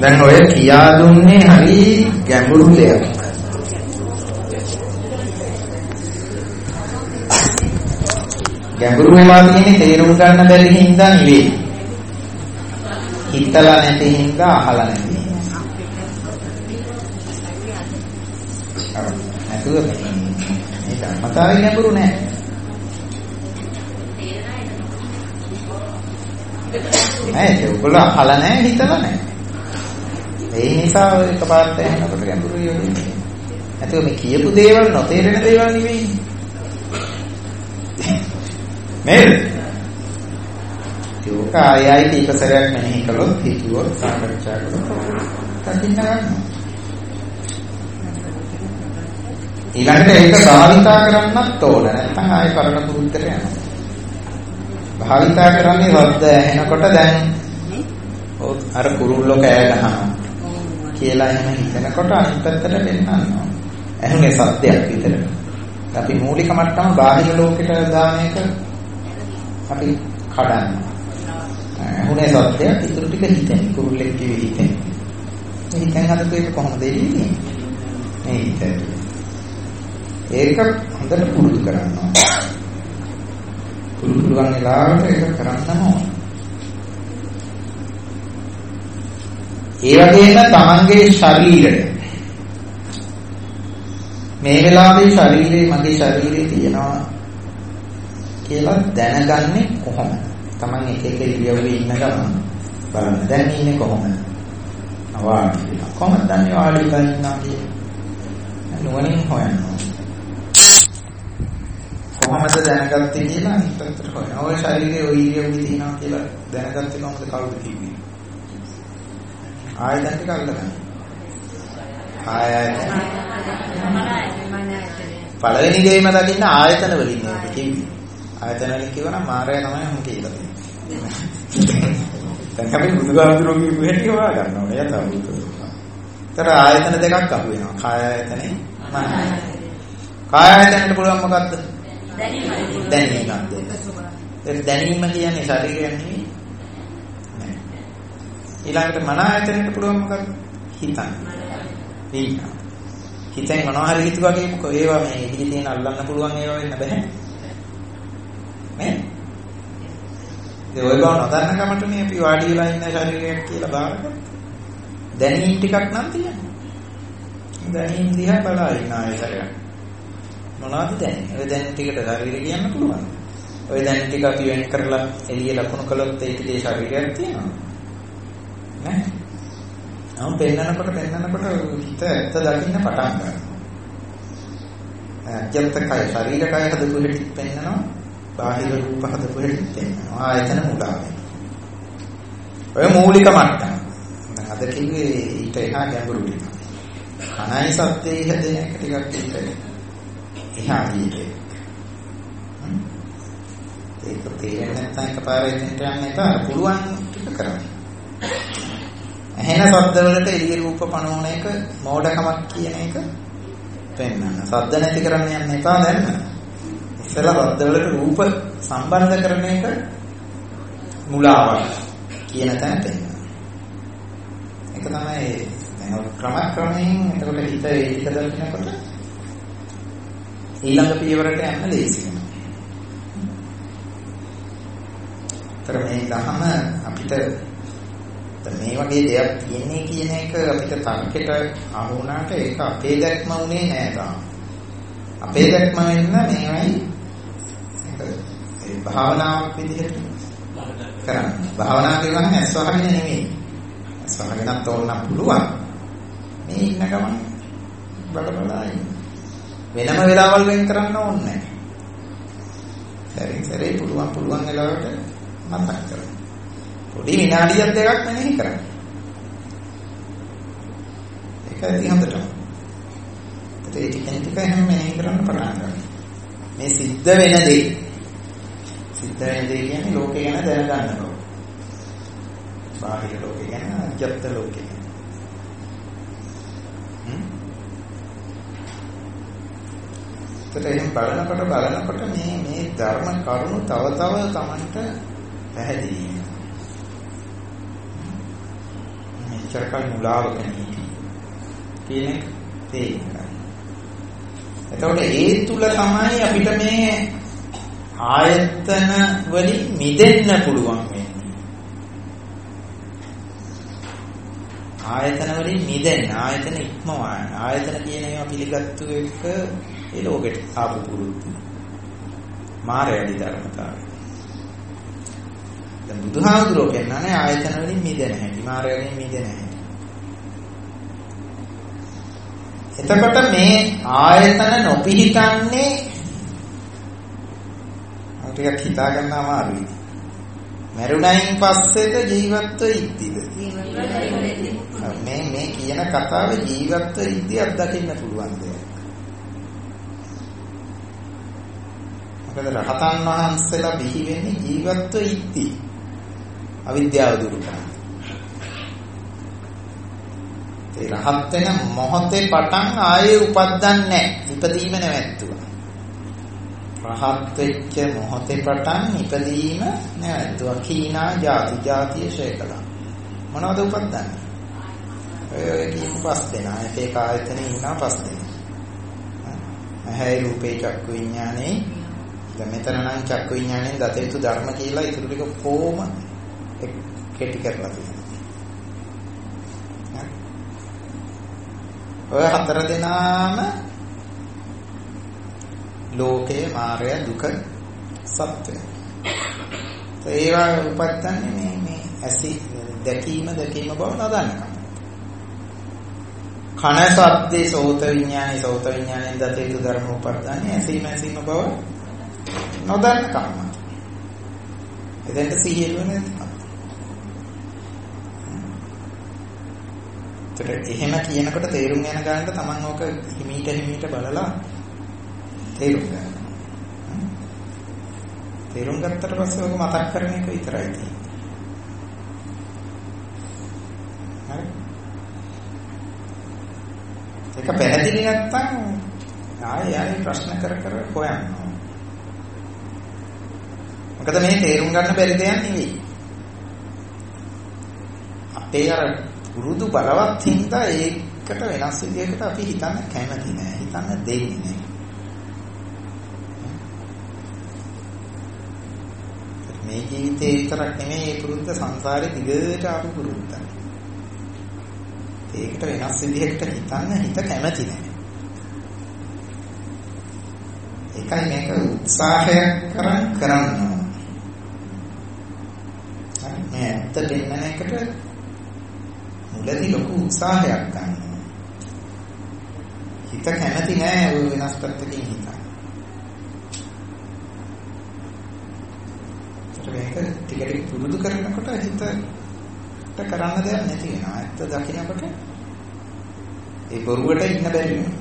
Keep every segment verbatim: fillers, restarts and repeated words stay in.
දැන් ඔය කියා දුන්නේ හරි ගැඹුරු දෙයක්. ගැඹුරු වෙලා තියෙන්නේ තේරුම් ගන්න බැරි හින්දා නෙවෙයි. හිතලා නැති හින්දා අහලා නැති හින්දා. නැතුව මේ ධර්මතාවය ගැඹුරු නෑ. නෑ ඒක ඔයගොල්ලෝ අහලා නෑ හිතලා නෑ. ඒ නිසා ඔය එකපාරට ඇහෙනකොට ගැඹුරුයි වෙන්නේ. නැතුව මේ කියපු දේවල් නොතේරෙන දේවල් නෙවෙයි. නේද? ඒක ආයයි කීප සැරයක් මෙනෙහි කළොත් හිතුවොත් සාකච්ඡා කළොත් තකින්න ගන්නවා. ඊළඟට ඒක භාවිතා කරන්නත් ඕන. නැත්නම් ආයෙ කරන පුරුද්දට යනවා. භාවිතා කරන්නේ වද්ද ඇහෙනකොට දැන් අර කුරුල්ලෝ කෑ ගහනවා කියලා එහෙම හිතනකොට අනිත් පැත්තට දෙන්නවා. ඇහුනේ සත්‍යයක් විතරයි. අපි මූලික මට්ටම බාහිර ලෝකෙට දාන එක අපි කඩනවා. ඇහුනේ සත්‍යයක් ඉතුරු ටික හිතෙන් කුරුල්ලෙක් කිවි හිතෙන්. මේ හිතෙන් හදපු එක කොහොමද එන්නේ? මේ හිතේ. ඒක හොඳට පුරුදු කරනවා. පුරුදු කරන වෙලාවට ඒක කරන්නම ඕන. ඒ වගේම තමන්ගේ ශරීරය මේ වෙලාවේ ශරීරේ මගේ ශරීරේ තියෙනවා කියලා දැනගන්නේ කොහොමද? තමන් එක එක ඉරියව්වේ ඉන්න ගමන් බලන්න දැන් ඉන්නේ කොහොමද? අවාඩි වෙලා. කොහොමද දැන් වාඩි වෙලා ඉන්නවා කියන්නේ? නුවණින් හොයනවා. කොහොමද දැනගත්තේ කියලා අනිත් පැත්තට හොයනවා. ඔය ශරීරයේ ඔය ඉරියව්වේ තියෙනවා කියලා දැනගත්තේ කොහොමද කවුද කිව්වේ? ආයතන ටික අල්ලගන්න. ආයතන. පළවෙනි දෙයම දකින්න ආයතන වලින් නේ කිව්වේ. ආයතන වලින් කියවනම් මායя තමයි මම කියලා තියෙන්නේ. දැන් අපි බුදුගාමුදුරුවෝ කියපු හැටි හොයා ගන්න ඕනේ යථාභූත. ඒතර ආයතන දෙකක් අහු වෙනවා. කාය ආයතනේ මන ආයතනේ. කාය ආයතනට පුළුවන් මොකද්ද? දැනීම. දැනීම. ඒ දැනීම කියන්නේ ශරීරය නෙවෙයි. ඊළඟට මන ආයතනයට පුළුවන් මොකක්ද? හිතන්න. හිත. හිතෙන් මොනවා හරි හිතුවා කියමුකෝ ඒවා මේ ඉදිරි තියෙන අල්ලන්න පුළුවන් ඒවා වෙන්න බෑ. නේ? ඒ ඔය ගාන නොදන්න කමටනේ අපි වාඩි වෙලා ඉන්න ශරීරයක් කියලා බාරගන්න. දැනීම් ටිකක් නම් තියෙනවා. දැනීම් දිහා බලා ඉන්න ආයතරයක්. මොනවද දැනෙන්නේ? ඔය දැනීම් ටිකට ශරීරය කියන්න පුළුවන්. ඔය දැනීම් ටික අපි වෙන් කරලා එළිය ලකුණු කළොත් ඒකේ ශරීරයක් තියෙනවා. නෑ. නම් පෙන්නනකොට පෙන්නනකොට හිත ඇත්ත දකින්න පටන් ගන්නවා. අජත්ත කය ශරීර කය හදපු හැටි පෙන්නනවා. බාහිර රූප හදපු හැටි පෙන්නනවා. ආයතන මුලාවේ. ඔය මූලික මට්ටම. දැන් අද කිව්වේ ඊට එහා ගැඹුරු ටික. කණයි සත්‍යයේ හැදෙන එක ටිකක් ඊට එහා ගියේ. ඒක තේරෙන්නේ නැත්නම් එකපාරට එන්නට යන්න එපා. පුළුවන් ටික කරන්න. ඇහෙන ශබ්ද වලට එළිය රූප පනවන එක මෝඩකමක් කියන එක පෙන්වන්න. ශබ්ද නැති කරන්න යන්න එපා දැන්. ඉස්සෙල්ලා ශබ්ද වලට රූප සම්බන්ධ කරන එක මුලාවක් කියන තැන පෙන්වන්න. ඒක තමයි දැන් ක්‍රම ක්‍රමයෙන් එතකොට හිත ඒක දකිනකොට ඊළඟ පියවරට යන්න ලේසි වෙනවා. තර මේ දහම අපිට මේ වගේ දෙයක් තියෙන්නේ කියන එක අපිට තර්කයට අහු වුණාට ඒක අපේ දැක්ම උනේ නෑ තාම. අපේ දැක්ම වෙන්න මේවයි ඒ භාවනාවක් විදිහට කරන්නේ. භාවනාව කියන්නේ ඇස්වහගෙන නෙමෙයි. ඇස්වහගෙනත් ඕනනම් පුළුවන්. මේ ඉන්න ගමන් බල බලා ඉන්න. වෙනම වෙලාවල් වෙන් කරන්න ඕනේ නෑ. සැරින් සැරේ පුළුවන් පුළුවන් වෙලාවට මතක් කරගන්න. පොඩි විනාඩියක් දෙකක් මෙනෙහි කරන්න. ඒක ඇති හොඳටම. ඒ ටිකෙන් ටික හැම මෙනෙහි කරන්න පටන් ගන්න. මේ සිද්ධ වෙන දේ. සිද්ධ වෙන දේ කියන්නේ ලෝකේ ගැන දැනගන්න බව. බාහිර ලෝකේ ගැන අජත්ත ලෝකේ ගැන. හ්ම්. ඒකෙන් බලනකොට බලනකොට මේ මේ ධර්ම කරුණු තව තව තමන්ට පැහැදිලි වෙනවා. ඉතරකල් මුලාවක නීති කියන එක තේරෙනවා. එතකොට ඒ තුල තමයි අපිට මේ ආයතන වලින් මිදෙන්න පුළුවන් වෙන්නේ. ආයතන වලින් මිදෙන්න, ආයතන ඉක්මවන්න. ආයතන කියන ඒවා පිළිගත්තු එක ඒ ලෝකෙට ආපු පුරුදු. මායාවී ධර්මතාවය. දැන් බුදුහාමුදුරුවෝ කියන්නේ ආයතන වලින් මිදෙන හැටි, මායාවෙන් මිදෙන හැටි. එතකොට මේ ආයතන නොපිහිටන්නේ ටිකක් හිතා ගන්න අමාරුයි. මරුණයින් පස්සේද ජීවත්ව ඉද්දිද? මේ මේ කියන කතාව ජීවත්ව ඉද්දි අත්දකින්න පුළුවන් දෙයක්. මොකද රහතන් වහන්සේලා බිහි වෙන්නේ ජීවත්ව ඉද්දි. අවිද්‍යාව දුරු කරන්න. ඒ රහත් වෙන මොහොතේ පටන් ආයේ උපද්දන්නේ නැහැ. ඉපදීම නැවැත්තුවා. රහත් වෙච්ච මොහොතේ පටන් ඉපදීම නැවැත්තුවා. කීනා ಜಾති ಜಾතිය ශේකලා. මොනවද උපද්දන්නේ? ඔය කියපු පස් දෙනා. ඒක ආයතනේ ඉන්නා පස් දෙනා. ඇහැයි රූපේ චක්කු විඥානේ. දැන් මෙතන නම් චක්කු විඥාණයෙන් දත යුතු ධර්ම කියලා ඉතුරු ටික කොහොම කෙටි කරලා තියෙනවා. ඔය හතර දෙනාම ලෝකේ මායя දුක සත්‍යය. ඒවා උපත්තන්නේ මේ මේ ඇසි දැකීම දැකීම බව නොදන්නකම. කන සද්දේ සෝත විඥානේ සෝත විඥාණයෙන් දත යුතු ධර්ම උපත්තන්නේ ඇසීම ඇසීම බව නොදන්නකම. එතෙන්ට සිහිය එන්නේ නැහැ. ඒතර එහෙම කියනකොට තේරුම් යන ගන්නට තමන් ඕක හිමීට හිමීට බලලා තේරුම් ගන්න. තේරුම් ගත්තට පස්සේ ඕක මතක් කරන එක විතරයි තියෙන්නේ. හරි. ඒක පැහැදිලි නැත්තම් ආයෙ ආයෙ ප්‍රශ්න කර කර හොයන්න. මොකද මේ තේරුම් ගන්න බැරි දෙයක් නෙවෙයි. අපේ අර පුරුදු බලවත් හින්දා ඒකට වෙනස් විදිහකට අපි හිතන්න කැමති නෑ. හිතන්න දෙන්නේ නෑ. මේ ජීවිතේ විතරක් නෙමෙයි මේ පුරුද්ද සංසාරේ දිගට ආපු පුරුද්ද. ඒකට වෙනස් විදිහකට හිතන්න හිත කැමති නෑ. ඒකයි මේක උත්සාහයක් කරන් කරන්න. හරි මේ ඇත්ත දෙන්න එකට මුලදී ලොකු උත්සාහයක් ගන්නවා. හිත කැමති නෑ ඔය වෙනස් පැත්තකින් හිතන්න. ඒක ටික ටික පුරුදු කරනකොට හිතට කරන්න දෙයක් නැති වෙනවා. ඇත්ත දකින්නකොට ඒ බොරුවට ඉන්න බැරි වෙනවා.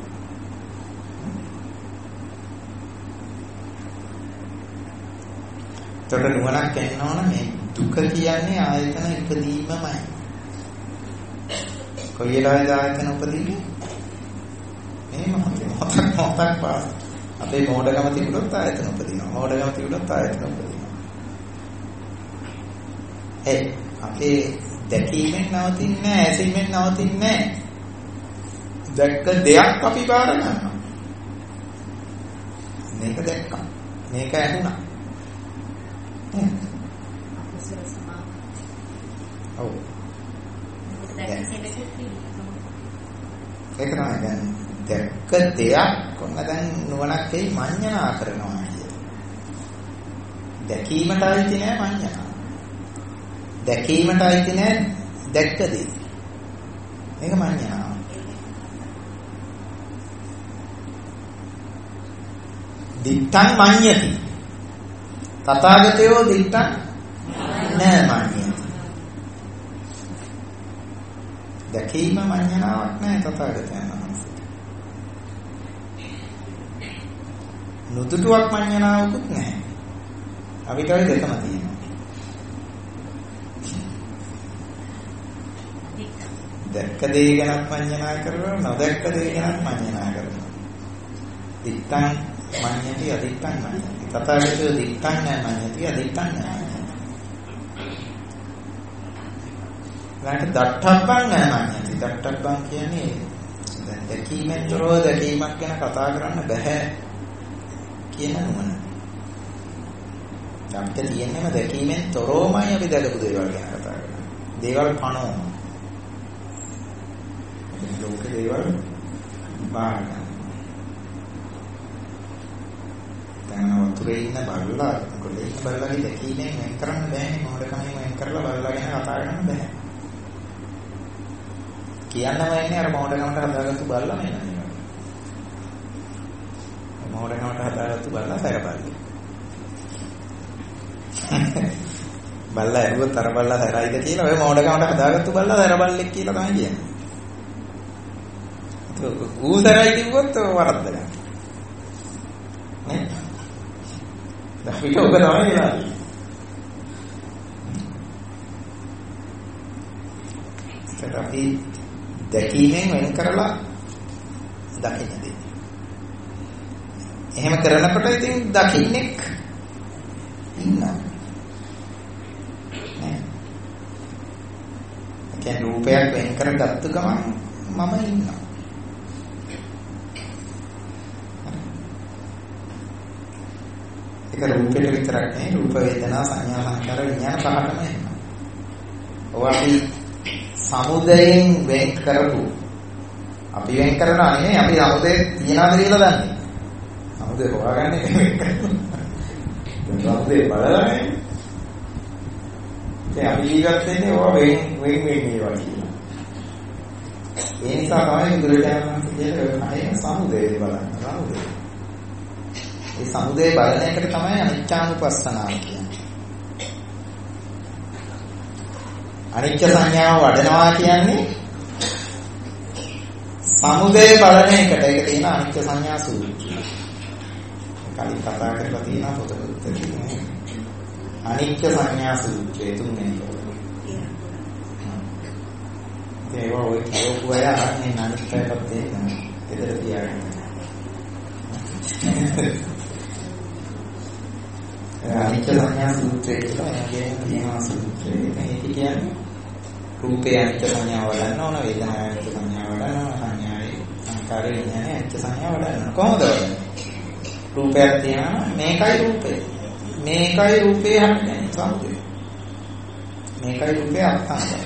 තොට නුවණක් එන්න ඕන මේ දුක කියන්නේ ආයතන ඉදීමමයි. කොයි වෙලාවෙද ආයතන උපදින්නේ? මේ මොහොතේ මොහොතක් මොහොතක් පාස. අපේ මෝඩකම තිබුණොත් ආයතන උපදිනවා. මෝඩකම තිබුණොත් ආයතන උපදිනවා. ඒ අපේ දැකීමෙන් නවතින්නේ නැහැ, ඇසීමෙන් නවතින්නේ නැහැ. දැක්ක දෙයක් අපි බාර ගන්නවා. මේක දැක්කා. මේක ඇහුණා. ඔව්. ඒක තමයි දැන් දැක්ක දෙයක් කොහොම දැන් නුවණක් එයි මඤ්ඤණා කරනවා කියන්නේ. දැකීමට අයිති නෑ මඤ්ඤණා. දැකීමට අයිති නෑ දැක්ක දේ. මේක මඤ්ඤණා. දිත්තං මඤ්ඤති. තථාගතයෝ දිත්තං නෑ මඤ්ඤති. දැකීම මඤ්ඤණාවක් නෑ තථාගතයන් වහන්සේ. නුදුටුවක් මඤ්ඤණාවකුත් නෑ. අපිට ওই දෙකම තියෙනවා. දැක්ක දේ ගැනත් මඤ්ඤණා කරනවා නොදැක්ක දේ ගැනත් මඤ්ඤණා කරනවා. දිත්තං මඤ්ඤති අදිත්තං මඤ්ඤති. තථාගතයෝ දිත්තං නෑ මඤ්ඤති අදිත්තං නෑ. ඊළඟට දට්ඨබ්බං නමඤ්ඤති. දට්ඨබ්බං කියන්නේ දැන් දැකීමෙන් තොරව දැකීමක් ගැන කතා කරන්න බෑ කියන නුවණ. අපිට තියෙන්නේම දැකීමෙන් තොරවමයි අපි දැකපු දේවල් ගැන කතා කරන්නේ. දේවල් පණවම. ලෝක දේවල් බාහිර. දැන් වතුරේ ඉන්න බල්ලා කොලේ ඉන්න බල්ලාගේ දැකීමෙන් වෙන් කරන්න බෑනේ. මොහොතකම වෙන් කරලා බල්ලා ගැන කතා කරන්න බෑ. කියන්නම ඉන්නේ අර මොහොතකමට හදාගත්තු බල්ලා මේ නේද? මොහොතකමට හදාගත්තු බල්ලා සැරපල්ලි. බල්ලා ඇරුවත් අර බල්ලා සැරයිද කියලා ඔය මොහොතකමට හදාගත්තු බල්ලා සැරපල්ලෙක් කියලා තමයි කියන්නේ. ඌ සැරයි කිව්වොත් වරද්ද ගන්න. නේ? දැන් ඔබ තමයි වෙලා. අපි දැකීමෙන් වෙන් කරලා දකින්නේ. එහෙම කරනකොට ඉතින් දකින්නෙක් ඉන්නවා. නේ? ඒ රූපයක් වෙන් කරගත්තු ගමන් මම ඉන්නවා. ඒක රූපෙට විතරක් නෙවෙයි රූප වේදනා සංඥා සංකාර විඥාන පහටම එනවා. ඔය අපි සමුදයෙන් වෙන් කරපු අපි වෙන් කරනවා නෙවෙයි අපි සමුදේ තියනවාද කියලා දන්නේ. සමුදේ හොයාගන්නේ වෙන් කරනවා. සමුදේ බලලානේ. ඒ අපි ඊගත්තේ ඔය වෙන් වෙන් වෙන් ඒවා කියලා. ඒ නිසා තමයි බුදුරජාණන් වහන්සේ කියන්නේ සමුදේ බලන්න. සමුදේ ඒ සමුදේ බලන එකට තමයි අනිච්චානුපස්සනාව කියන්නේ. අනිච්ච සංඥාව වඩනවා කියන්නේ සමුදේ බලන එකට. ඒක තියෙන අනිච්ච සංඥා සූත්‍රය. කලින් කතා කරලා තියෙන පොතකුත් තියෙනවා. අනිච්ච සංඥා සූත්‍රය තුන්වෙනි පොත. ඒක ඔය කියවපු අය අහන්නේ අනිත්‍යපත් දෙන්න. එතන තියාගන්න. අනිච්ච සංඥා සූත්‍රය කියලා එනගෙන තියෙනවා සූත්‍රය. මේක කියන්නේ රූපේ අනිච්ච සංඥාව වඩන්න ඕන, වේදනාවේ අනිච්ච සංඥාව වඩන්න ඕන, සංඥාවේ සංකාරේ විඥානේ අනිච්ච සංඥාව වඩන්න. කොහොමද වඩන්නේ? රූපයක් තියෙනවා මේකයි රූපේ. මේකයි රූපේ හන්නේ සමුදේ. මේකයි රූපේ අත්හංගය.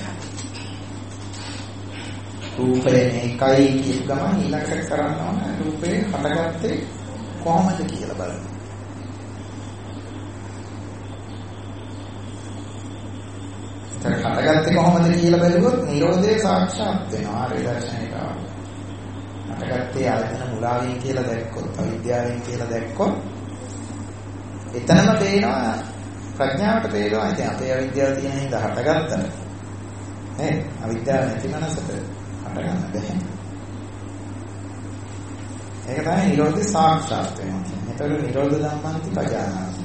රූපේ මේකයි කියන ගමන් ඊළඟට කරන්න ඕන රූපේ හටගත්තේ කොහොමද කියලා බලන්න. හටගත්තේ කොහොමද කියලා බැලුවොත් නිරෝධය සාක්ෂාත් වෙනවා. ආර්ය දර්ශනයට ආවොත්. හටගත්තේ ආයතන මුලාවෙන් කියලා දැක්කොත්, අවිද්‍යාවෙන් කියලා දැක්කොත් එතනම පේනවා ප්‍රඥාවට පේනවා. ඉතින් අපේ අවිද්‍යාව තියෙන හින්දා හටගත්තා. නේ? අවිද්‍යාව නැති මනසට හටගන්න බැහැ. ඒක තමයි නිරෝධය සාක්ෂාත් වෙනවා කියන්නේ. ඒතර නිරෝධ ධම්මන්ති පජානාති.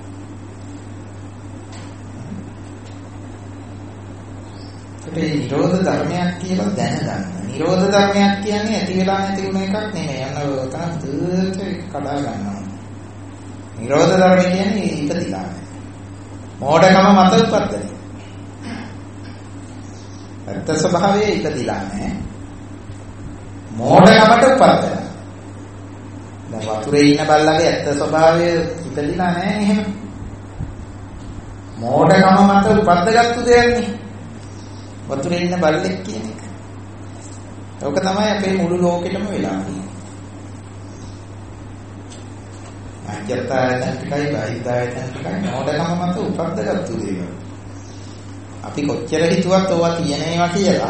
ඒ නිරෝධ ධර්මයක් කියලා දැනගන්න. නිරෝධ ධර්මයක් කියන්නේ ඇති වෙලා නැති වුණ එකක් නෙමෙයි. යන උතන දුරට කඩා ගන්නවා. නිරෝධ ධර්ම කියන්නේ ඉපදිලා. මෝඩකම මත උපද්දන. ඇත්ත ස්වභාවයේ ඉපදිලා නැහැ. මෝඩකමට උපද්දන. දැන් වතුරේ ඉන්න බල්ලගේ ඇත්ත ස්වභාවය ඉපදිලා නැහැ එහෙම. මෝඩකම මත උපද්දගත්තු දෙයක් නේ. වතුරේ ඉන්න බල්ලෙක් කියන එක. ඒක තමයි අපේ මුළු ලෝකෙටම වෙලා තියෙන්නේ. අජත්තයන් ටිකයි බයිදායන් ටිකයි මොඩකම මත උපද්දගත්තු දේවල්. අපි කොච්චර හිතුවත් ඕවා තියෙන ඒවා කියලා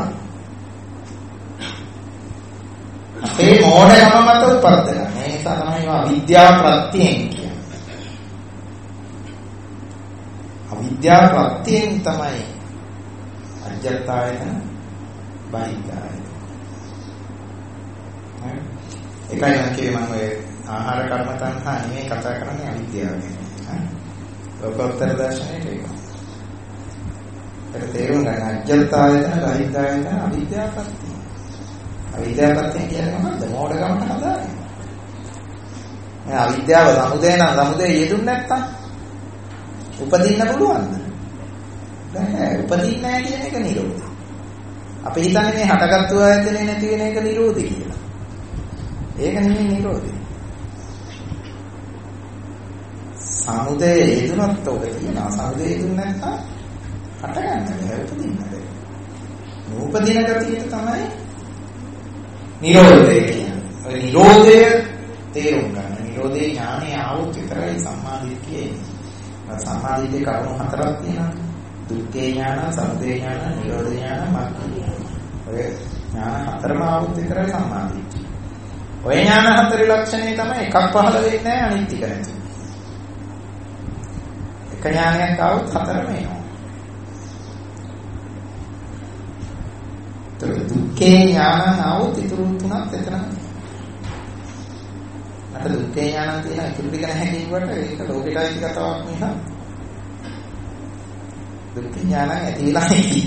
අපේ මොඩකම මත උපද්දගන්න. ඒ නිසා තමයි ඒවා අවිද්‍යාව ප්‍රත්‍යයෙන් කියන්නේ. අවිද්‍යාව ප්‍රත්‍යයෙන් තමයි අජත්තයන් බයිදායන්. ඒකයි නම් කියේ මම ඔය ආහාර කර්ම තණ්හා නෙමෙයි කතා කරන්නේ අවිද්‍යාව ගැන. ලෝකෝත්තර දර්ශනයේ ඒක. ඒක තේරුම් ගන්න අජත්තයන් බයිදායන් අවිද්‍යාව ප්‍රත්‍ය. අවිද්‍යාව ප්‍රත්‍ය කියන්නේ මොකද්ද? මෝඩකමට හදාගන්න. මේ අවිද්‍යාව සමුදය නම් සමුදය යෙදුන්නේ නැත්තම් උපදින්න පුළුවන්ද? බෑ. උපදින්නේ නැහැ කියන එක නිරෝධය. අපි හිතන්නේ මේ හටගත්තු ආයතනේ නැති වෙන එක නිරෝධය කියලා. ඒක නෙමෙයි නිරෝධය. සමුදය හේතුනත් ඔබ කියනවා. සමුදය හේතුන් නැත්නම් හටගන්න බැහැ උපදින්න බැහැ. නූපදින ගතියට තමයි නිරෝධය කියන්නේ. ඔය නිරෝධය තේරුම් ගන්න. නිරෝධේ ඥානය ආවොත් විතරයි සම්මාදිට්ඨිය එන්නේ. සම්මාදිට්ඨිය කරුණු හතරක් තියෙනවා. දුක්ඛේ ඥාන, සමුදය ඥාන, නිරෝධ ඥාන, මග්ග ඥාන. ඔය ඥාන හතරම ආවොත් විතරයි සම්මාදිට්ඨිය. ඔය ඥාන හතරේ ලක්ෂණය තමයි එකක් පහළ වෙන්නේ නැහැ අනිත් ටික නැති. එක ඥානයක් ආවොත් හතරම එනවා. දුක්ඛේ ඥානං ආවොත් ඉතුරු තුනක් එතරම්. අර දුක්ඛේ ඥානං කියන ඉතුරු ටික නැහැ කියනකොට ඒක ලෝකෙට අයිති කතාවක් නිසා. දුක්ඛේ ඥානං ඇති වෙලා ඉති.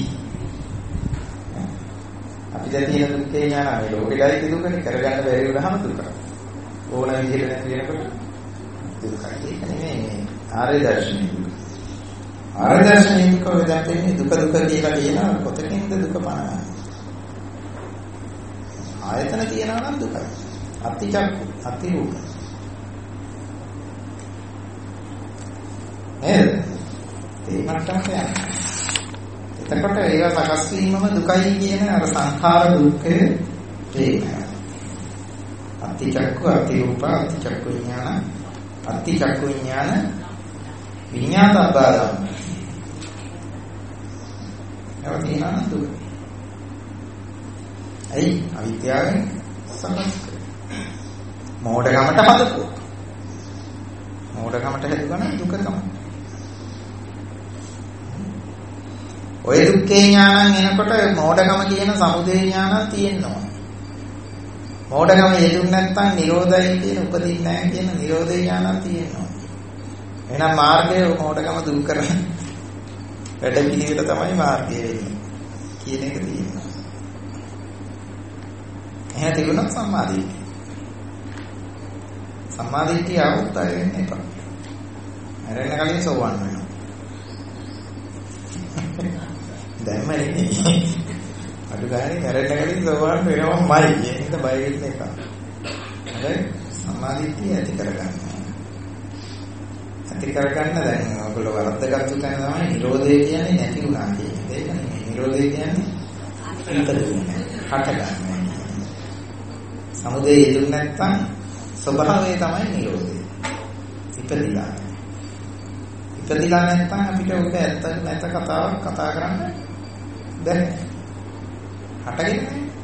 අපිට තියෙන දුක්ඛේ ඥානං මේ ලෝකෙට අයිති දුකනේ කරගන්න බැරි වුණාම දුක. ඕන විදිහට නැති වෙනකොට දුකයි. ඒක නෙමෙයි ආර්ය දර්ශනය දුක. ආර්ය දර්ශනය දුක වෙදන්නේ දුක දුක කියලා කියන කොතනින්ද දුක පනවන්නේ? ආයතන තියනවා නම් දුකයි. අතිචක්කු, අතිරූප. නේද? ඒ මට්ටමට යනවා. එතකොට ඒවා සකස් වීමම දුකයි කියන අර සංඛාර දුක්ඛය තේරෙනවා. අතිචක්කු, අතිරූප, අතිචක්කු විඥාන, අතිචක්කු විඥාන විඥාතබ්බාදම්. ඒවා තියෙනවා දුක. ඇයි අවිද්‍යාවෙන් සකස් කරේ? මෝඩකමට හදපුවා. මෝඩකමට හදුවා දුක තමයි. ඔය දුක්ඛේ ඥානං එනකොට මෝඩකම කියන සමුදය ඥානං තියෙනවා. මෝඩකම යෙදුන් නැත්නම් නිරෝධයි කියන උපදින්නේ නැහැ කියන නිරෝධ ඥානං තියෙනවා. එහෙනම් මාර්ගය මෝඩකම දුරු කරන වැඩ පිළිවෙල තමයි මාර්ගය වෙන්නේ කියන එක තියෙනවා. එහෙනම් තිබුණොත් සම්මාදිට්ඨිය. සම්මාදිට්ඨිය આવුත් අය වෙන්නේ එපා. මරණ කලින් සෝවන් වෙනවා. දැන්ම ඉන්නේ. අඩු ගානේ මරණ කලින් සෝවන් වෙනවමයි. ඒක බය වෙන්න එපා. හරි සම්මාදිට්ඨිය ඇති කරගන්න. ඇති කරගන්න දැන් ඔයගොල්ලෝ වරද්දගත්තු තැන තමයි නිරෝධය කියන්නේ නැති වුණා කියන්නේ. ඒක නෙමෙයි. නිරෝධය කියන්නේ ඉතරුනේ. හට ගන්න. සමුදය යෙදුන් නැත්නම් ස්වභාවය තමයි නිරෝධය. ඉපදිලා. ඉපදිලා නැත්නම් අපිට ඔක ඇත්ත නැත කතාවක් කතා කරන්න බැහැ. හටගෙන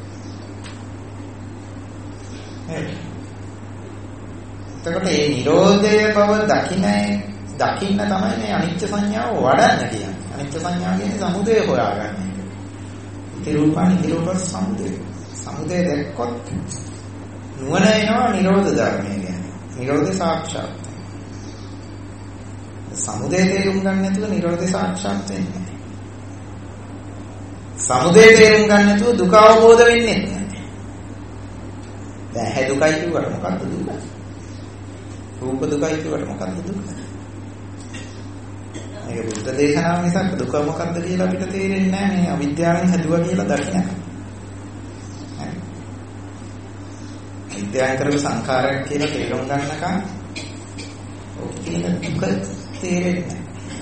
නැහැ. එතකොට මේ නිරෝධය බව දකින්න දකින්න තමයි මේ අනිත්‍ය සංඥාව වඩන්න කියන්නේ. අනිත්‍ය සංඥාව කියන්නේ සමුදය හොයාගන්න එක. ඉති රූපං ඉති රූප සමුදය. සමුදය දැක්කොත් නුවණ එනවා නිරෝධ ධර්මය ගැන. නිරෝධය සාක්ෂාත්. සමුදය තේරුම් ගන්න නැතුව නිරෝධය සාක්ෂාත් වෙන්නේ නැහැ. සමුදය තේරුම් ගන්න නැතුව දුක අවබෝධ වෙන්නේ නැහැ. දැන් හැ දුකයි කියුවට මොකක්ද දුක? රූප දුකයි කියුවට මොකක්ද දුක? මේක බුද්ධ දේශනාව නිසා දුක මොකක්ද කියලා අපිට තේරෙන්නේ නැහැ. මේ අවිද්‍යාවෙන් හැදුවා කියලා දකින්න. විද්‍යාව කරපු සංඛාරයක් කියලා තේරුම් ගන්නකම් ඔක කියන දුක තේරෙන්නේ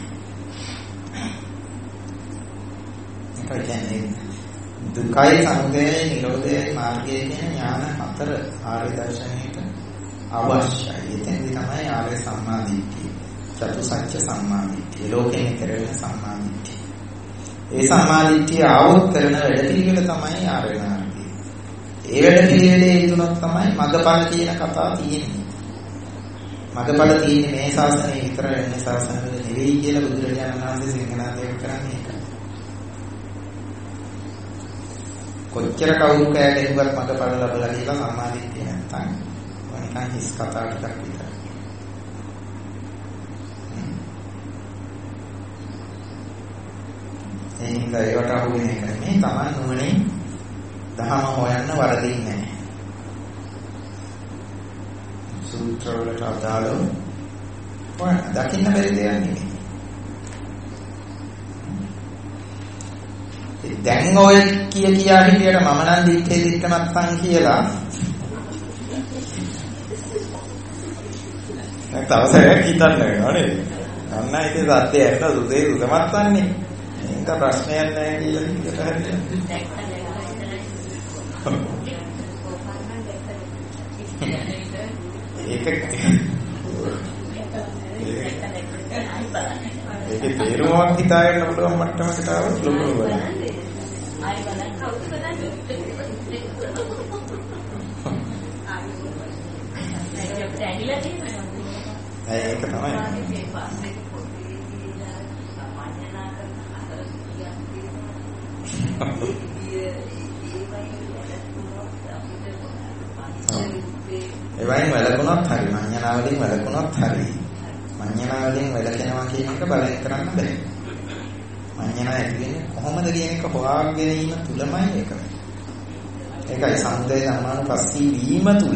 නැහැ. දුකයි සමුදයයි නිරෝධයයි මාර්ගය කියන ඥාන හතර ආර්ය දර්ශනයට අවශ්‍යයි. එතෙන්දි තමයි ආර්ය සම්මාදිට්ඨිය, චතුසත්‍ය සම්මාදිට්ඨිය, ලෝකයෙන් කරන සම්මාදිට්ඨිය. ඒ සම්මාදිට්ඨිය ආවොත් කරන වැඩ පිළිවෙල තමයි ආර්ය මාර්ගය. ඒ වැඩ පිළිවෙලේ යෙදුනොත් තමයි මගපල කියන කතාව තියෙන්නේ. මගපල තියෙන්නේ මේ ශාසනයේ විතරයි, වෙන ශාසනවල නෙවෙයි කියලා බුදුරජාණන් වහන්සේ සිංහනාදේව කරන්නේ ඒක. කොච්චර කවුරු කෑ ගැහුවත් මගපල ලැබලා කියලා සම්මාදිට්ඨිය නැත්තම් වනිකන් හිස් කතා ටිකක් විතරයි. ඒ හින්දා ඒවට අහු වෙන එක නෙමෙයි, Taman නුවණින් දහම හොයන්න වරදින්නේ නැහැ. සූත්‍ර වලට අදාළව හොයන්න දකින්න බැරි දෙයක් නෙමෙයි. දැන් ඔය කිය කියා හිටියට මම නම් දිත්තේ දිත්ත නැත්තම් කියලා දැන් තවසරයක් හිතන්න වෙනවා නේද? අන්න ඉතින් සත්‍ය ඇත්ත සුදේ සුදමත් වන්නේ. ඒක ප්‍රශ්නයක් නැහැ කියලා හිතට හරියට. ඒක ඒකේ තේරුමක් හිතාගෙන පුළුවන් මට්ටමකට ආවොත් ලොකු වෙනවා. ආයි බලන්න කවුද බලන්නේ? ඒක තමයි. ඒ වයින් වැළකුණත් හරි මඤ්ඤණාවලින් වැළකුණත් හරි මඤ්ඤණාවලින් වැළකෙනවා කියන එක බලෙන් කරන්න බෑ. මඤ්ඤණා ඇති වෙන්නේ කොහොමද කියන එක හොයාගෙන ඉන්න තුලමයි ඒක. ඒකයි සමුදය ධර්මානුපස්සී වීම තුල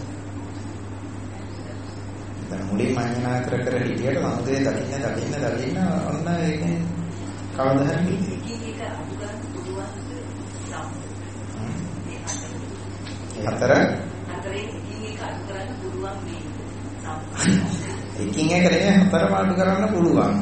දැන් මුලින් මඤ්ඤණා කර කර හිටියට සමුදය දකින්න දකින්න දකින්න ඔන්න ඒකෙන් කවදා හරි හතර එකින් එක නෙමෙයි හතරම අඩු කරන්න පුළුවන්.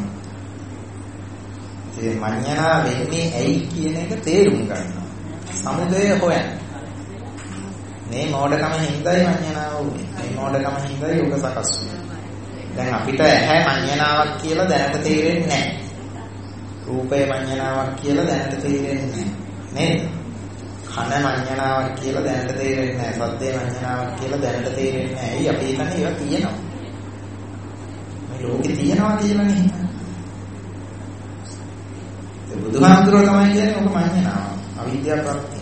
ඒ මඤ්ඤණා වෙන්නේ ඇයි කියන එක තේරුම් ගන්නවා. සමුදය හොයන්න. මේ මෝඩකම හින්දායි මඤ්ඤණාව උනේ. මේ මෝඩකම හින්දායි ඔක සකස් වුනේ. දැන් අපිට ඇහැ මඤ්ඤණාවක් කියලා දැනට තේරෙන්නේ නැහැ. රූපය මඤ්ඤණාවක් කියලා දැනට තේරෙන්නේ නැහැ. නේද? කන මඤ්ඤණාවක් කියලා දැනට තේරෙන්නේ නැහැ. සද්දේ මඤ්ඤණාවක් කියලා දැනට තේරෙන්නේ නැහැ. ඇයි අපි හිතන්නේ ඒවා තියෙනවා. මේ ලෝකේ තියෙනවා කියලා නේ. ඒ බුදුහාමුදුරුවෝ තමයි කියන්නේ ඔක මඤ්ඤණාව. අවිද්‍යාව ප්‍රත්‍ය.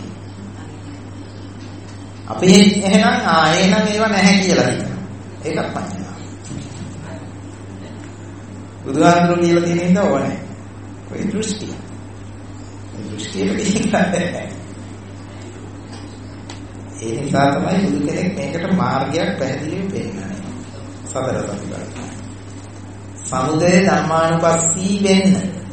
අපි එහෙනම් ආ එහෙනම් ඒවා නැහැ කියලා හිතනවා. ඒකත් මඤ්ඤණාව. බුදුහාමුදුරුවෝ කියලා තියෙන හින්දා ඕනේ. ඔය දෘෂ්ටිය. ඒ දෘෂ්ටිය පිළිගන්නේ. ඒ නිසා තමයි බුදු කෙනෙක් මේකට මාර්ගයක් පැහැදිලිව පෙන්නන්නේ. සතර සතිපට්ඨාන. සමුදය ධම්මානුපස්සී වෙන්න.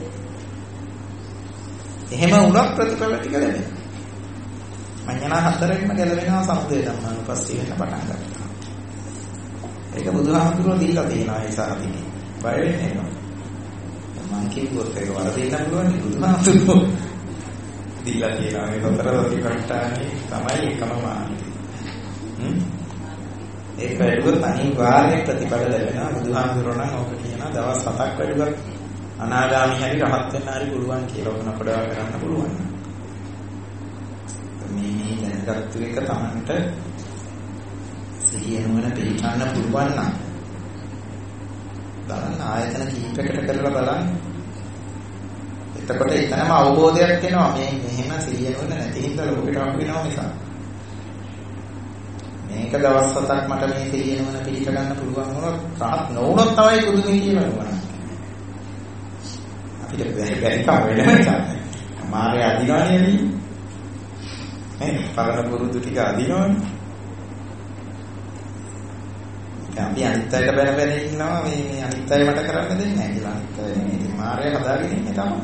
එහෙම වුණොත් ප්‍රතිඵල ටික ලැබෙනවා. මඤ්ඤණා හතරෙන්ම ගැලවෙනවා සමුදය ධම්මානුපස්සී වෙන්න පටන් ගන්නවා. ඒක බුදුහාමුදුරුවෝ දීලා තියෙනවා ඒ සාහිතිය. බය වෙන්නේ නැහැ. මම කිව්වොත් ඒක වරදින්න පුළුවන් බුදුහාමුදුරුවෝ දීලා තියෙනවා මේ සතර සතිපට්ඨානේ තමයි එකම මාර්ගය. හ්ම් ඒක වැඩිවත් අනිවාර්ය ප්‍රතිඵල ලැබෙනවා. බුදුහාමුදුරුවෝ නම් ඔක කියනවා දවස් හතක් වැඩිවත් අනාගාමී හැටි රහත් වෙන්න හරි පුළුවන් කියලා ඔක නපඩවා කරන්න පුළුවන්. මේ මේ දැනගත්තු එක තමන්ට සිහිය නුවණ පිළිගන්න පුළුවන් නම් බලන්න ආයතන කීපයකට කරලා බලන්න. එතකොට එතනම අවබෝධයක් එනවා මේ මෙහෙම සිහිය නුවණ නැති හින්දා ලෝකෙට හම්බ වෙනවා නිසා. මේක දවස් හතක් මට මේ සිහිය නුවණ පිළිග ගන්න පුළුවන් වුණොත් රහත් නොවුනොත් තමයි පුදුමයි කියනවා. අපිට බැරි බැරි කම වෙනවා. මාරේ අදිනවනේ නේ. මේ පරණ පුරුදු ටික අදිනවනේ. අපි අනිත් අයට බැන බැන ඉන්නවා මේ මේ අනිත් අය මට කරන්න දෙන්නේ නැහැ කියලා. අනිත් අය නෙමෙයි මාරය හදාගෙන ඉන්නේ තමයි.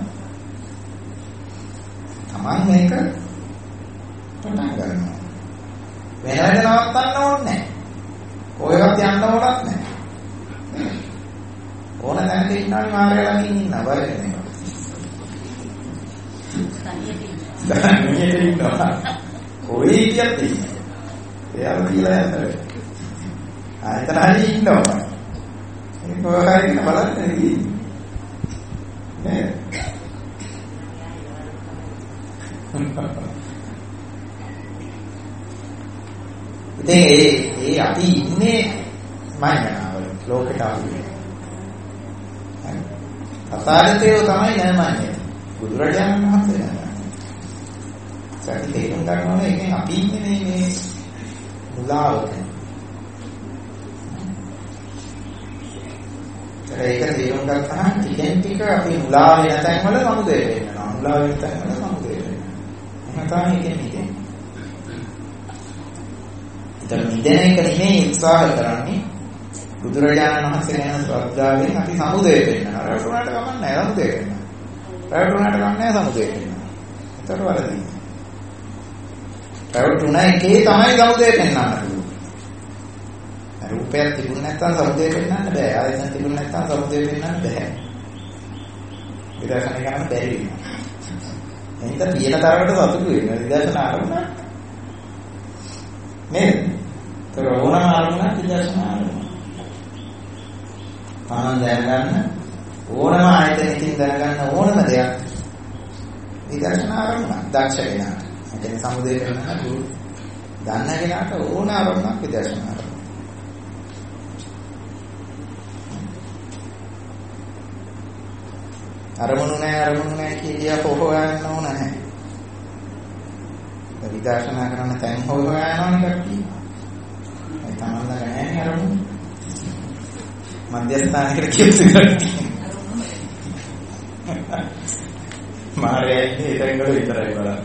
තමන් මේක පටන් ගන්නවා. වෙනවද නවත්තන්න ඕනේ නැහැ. කොහෙවත් යන්න ඕනත් නැහැ. ඕන දැනට ඉන්නානේ මාරය ළඟින් ඉන්නවා බලන්න. තනියට ඉන්නවා. කොයි කියත් ඉන්නේ. එයා කියලා යනවා. ආයතන හරි ඉන්නවා. ඒක හරියට බලන්න නෙවෙයි. නේද? ඉතින් ඒ ඒ අපි ඉන්නේ මඤ්ඤණාවල ලෝකයට ආවේ. තථාගතයෝ තමයි නෑමන්නේ. බුදුරජාණන් වහන්සේ නෑ. සත්‍ය තේරුම් ගන්න ඕනේ ඒකෙන් අපි ඉන්නේ මේ මුලාවක. ඒක තේරුම් ගත්තාම ටිකෙන් ටික අපි මුලා වෙන තැන් වල සමුදය වෙනවා. මුලා වෙන තැන් වල සමුදය වෙනවා. එහෙනම් තමයි කියන්නේ. ඉතින් මිදෙන එක නෙමෙයි උත්සාහ කරන්නේ. බුදුරජාණන් වහන්සේ ගැන ශ්‍රද්ධාවෙන් අපි සමුදය වෙනවා. රැවටුණාට කමක් නැහැ සමුදය වෙනවා. රැවටුණාට කමක් නැහැ සමුදය වෙනවා. ඒකට වරදින්නේ. පැවතුන එකේ තමයි සමුදය පෙන්වන්න පුළුවන්. රූපයක් තිබුණ නැත්නම් සමුදය පෙන්වන්න බෑ. ආයතන තිබුණ නැත්නම් සමුදය පෙන්වන්න බෑ. විදර්ශනා කරන්න බැරි වෙනවා. එහෙනම් පියන තරමට සතුටු වෙනවා. විදර්ශනා ආරම්භ නේද? ඒතර ඕනම ආරම්භ විදර්ශනා ආරම්භ. තමන් දැනගන්න ඕනම ආයතනකින් දැනගන්න ඕනම දෙයක් විදර්ශනා ආරම්භ දක්ෂ වෙනවා. ඒ කියන්නේ සමුදය පෙන්වන්න ගුරු දන්න කෙනාට ඕන ආරම්භක් විදර්ශනා ආරම්භ. අරමුණු නැහැ අරමුණු නැහැ කියලා හොයන්න ඕන නැහැ. විදර්ශනා කරන්න තැන් හොයනවනේ කට්ටිය. ඒ තමයි නැහැ අරමුණු. මධ්‍යස්ථානයකට කියපු කට්ටිය. මාර්ගයේ ඉතින් ගොඩ විතරයි බලන්න.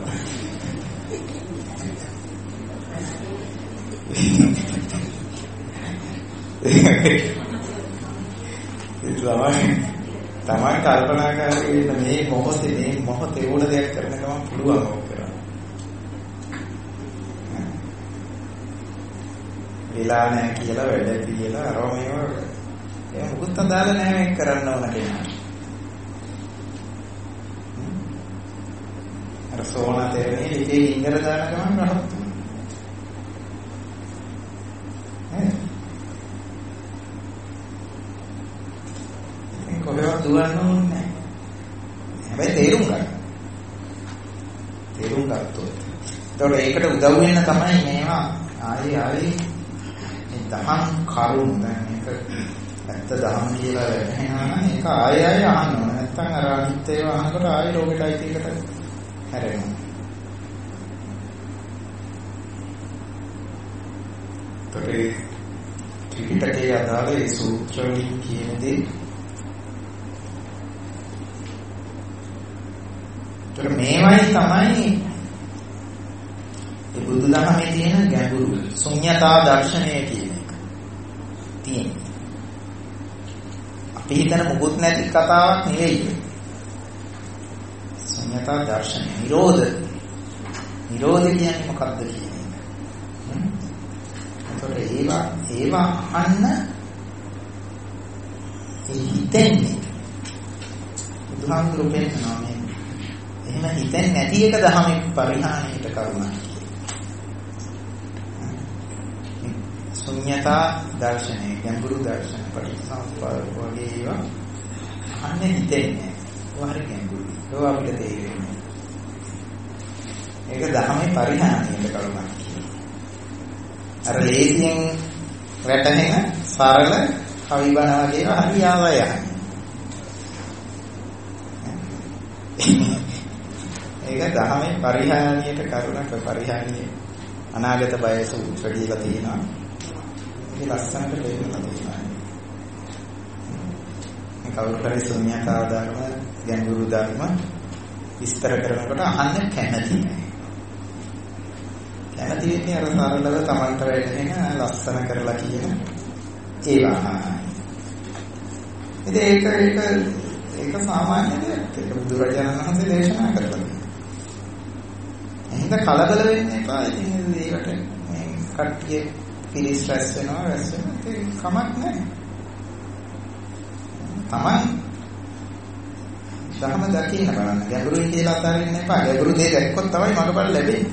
ඒ තමයි තමයි කල්පනා කරගෙන මේ මොහොතේ මේ මොහොතේ ඕන දෙයක් කරන ගමන් පුළුවන් ඕක කරන්න. වෙලා නැහැ කියලා වැඩ කියලා අරම මේව ඒ මුකුත් අදාළ නැහැ මේක කරන්න ඕන කෙනා. අර සෝනා තේරෙන්නේ ඉතේ ඉංගර දාන ගමන් රහත්. කොහෙවත් දුවන්න ඕනේ නැහැ. හැබැයි තේරුම් ගන්න. තේරුම් ගත්තොත්. ඒතකොට ඒකට උදව් වෙන්න තමයි මේවා ආයි ආයි මේ දහම් කරුණ දැන් මේක ඇත්ත දහම් කියලා වැටහෙනවා නම් ඒක ආයි ආයි අහන්න ඕනේ. නැත්නම් අර අනිත් ඒවා අහනකොට ආයි ලෝකෙට අයිති එකට හැරෙනවා. ඒතකොට ත්‍රිපිටකයේ අදාළ ඒ සූත්‍ර වලින් කියන දේ ඒතර මේවයි තමයි ඒ බුදුදහමේ තියෙන ගැඹුරු ශුන්‍යතා දර්ශනය කියන එක තියෙන්නේ. අපි හිතන මුකුත් නැති කතාවක් නෙවෙයි. ශුන්‍යතා දර්ශනය. නිරෝධ. නිරෝධ කියන්නේ මොකක්ද කියන එක. ඒතර ඒවා ඒවා අහන්න ඒ හිතෙන්නේ බුදුහාමුදුරුවෝ කියනවා මේ එහෙම හිතෙන්නේ නැති එක දහමේ පරිහානියට කරුණා කියලා. ශුන්‍යතා දර්ශනය, ගැඹුරු දර්ශන, පටිච්චසමුප්පාද වගේ ඒවා අහන්නේ හිතෙන්නේ. වහර ගැඹුරු. ඒක අපිට තේරෙන්නේ. ඒක දහමේ පරිහානියට කරුණා කියලා. අර ලේසියෙන් වැටෙන සරල කවි බණ වගේ හරි ආවය යන්නේ. ඒක දහමේ පරිහානියට කරුණක පරිහානිය අනාගත බය සූත්‍ර කියලා තියෙනවා. ඒක ලස්සනට දෙන්නවා තියෙනවා. මේ කවුරු හරි ශුන්‍යතාව ධර්ම, ගැඹුරු ධර්ම විස්තර කරනකොට අහන්න කැමති නෑ. කැමති වෙන්නේ අර සරලව Tamanට වැටෙන ලස්සන කරලා කියන ඒවා. ඉතින් ඒක ඒක ඒක සාමාන්‍ය දෙයක්. ඒක බුදුරජාණන් වහන්සේ දේශනා කරලා එහෙනම් කලබල වෙන්න එපා. ඉතින් ඒකට මේ කට්ටිය පිළිස් රැස් වෙනවා රැස් වෙනවා ඒක කමක් නැහැ. Taman ධර්ම දකින්න බලන්න. ගැඹුරුයි කියලා අතාරින්න එපා. ගැඹුරු දේ දැක්කොත් තමයි මඟපල ලැබෙන්නේ.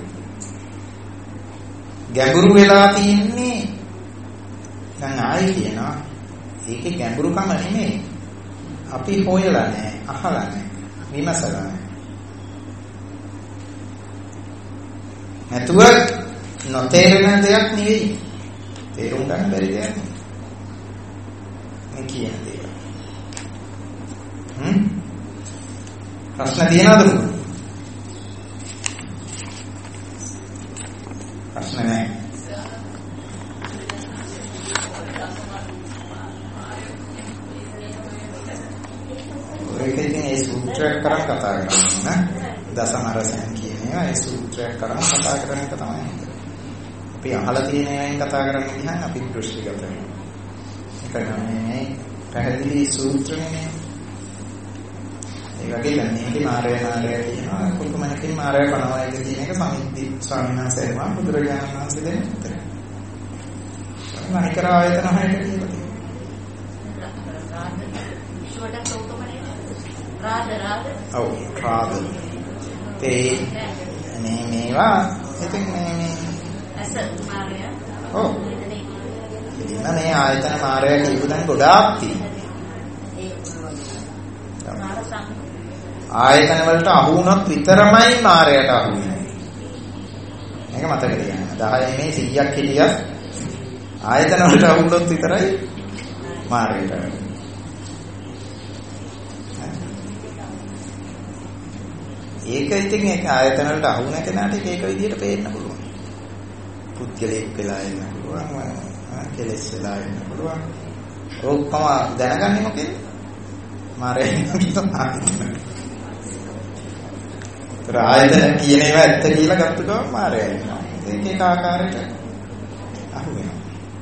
ගැඹුරු වෙලා තින්නේ දැන් ආයි කියනවා. ඒකේ ගැඹුරුකම නෙමෙයි. අපි හොයලා නැහැ, අහලා නැහැ, විමසලා නැහැ. නැතුව නොතේරෙන දෙයක් නෙවෙයි. තේරුම් ගන්න බැරි දෙයක්. මේ කියන දේ. හ්ම්? ප්‍රශ්න තියෙනවද? ප්‍රශ්න නැහැ. ඒකෙන් ඒ සූත්‍රයක් කරන් කතා කරනවා නේ දසමරසයන් කියන්නේ ඒ සූත්‍රයක් කරන් කතා කරන එක තමයි අපි අහලා තියෙන අයෙන් කතා කරන්න ගියහම අපි දෘෂ්ටිගත වෙනවා ඒක නම් මේ පැහැදිලි සූත්‍රනේ ඒ වගේ දැන් මේකේ මාරය මාරය කියනවා කුකුමනකින් මාරය කනවායිද කියන එක සමිද්දි ස්වාමීන් වහන්සේ වම බුදුරජාණන් වහන්සේ දෙන උත්තරය. අනිකර ආයතන හයට කියලා තියෙනවා. රාද රාද. ඔව් රාද. ඒ මේ මේවා ඉතින් මේ මේ අස මාරය. ඔව්. ඉතින් මේ ආයතන මාරය කියපු දැන් ගොඩාක් තියෙනවා. ආයතන වලට අහු වුණොත් විතරමයි මායයට අහු වෙන්නේ. මේක මතක තියාගන්න. දහය මේ සීයක් හිටියත් ආයතන වලට අහු වුණොත් විතරයි මායයට අහු වෙන්නේ. ඒක ඉතින් ඒක ආයතන වලට අහු නැ කෙනාට ඒක විදිහට පේන්න පුළුවන්. පුද්ගලෙක් වෙලා ඉන්න පුළුවන්, කෙලෙස් වෙලා ඉන්න පුළුවන්. ඔක්කොම දැනගන්නේ මොකෙන්ද? මායයෙන් කිව්වොත් ආයතන. ඒතර ආයතන කියන ඒවා ඇත්ත කියලා ගත්ත ගමන් මායය වෙනවා. ඒක එක ආකාරයකට අහු වෙනවා.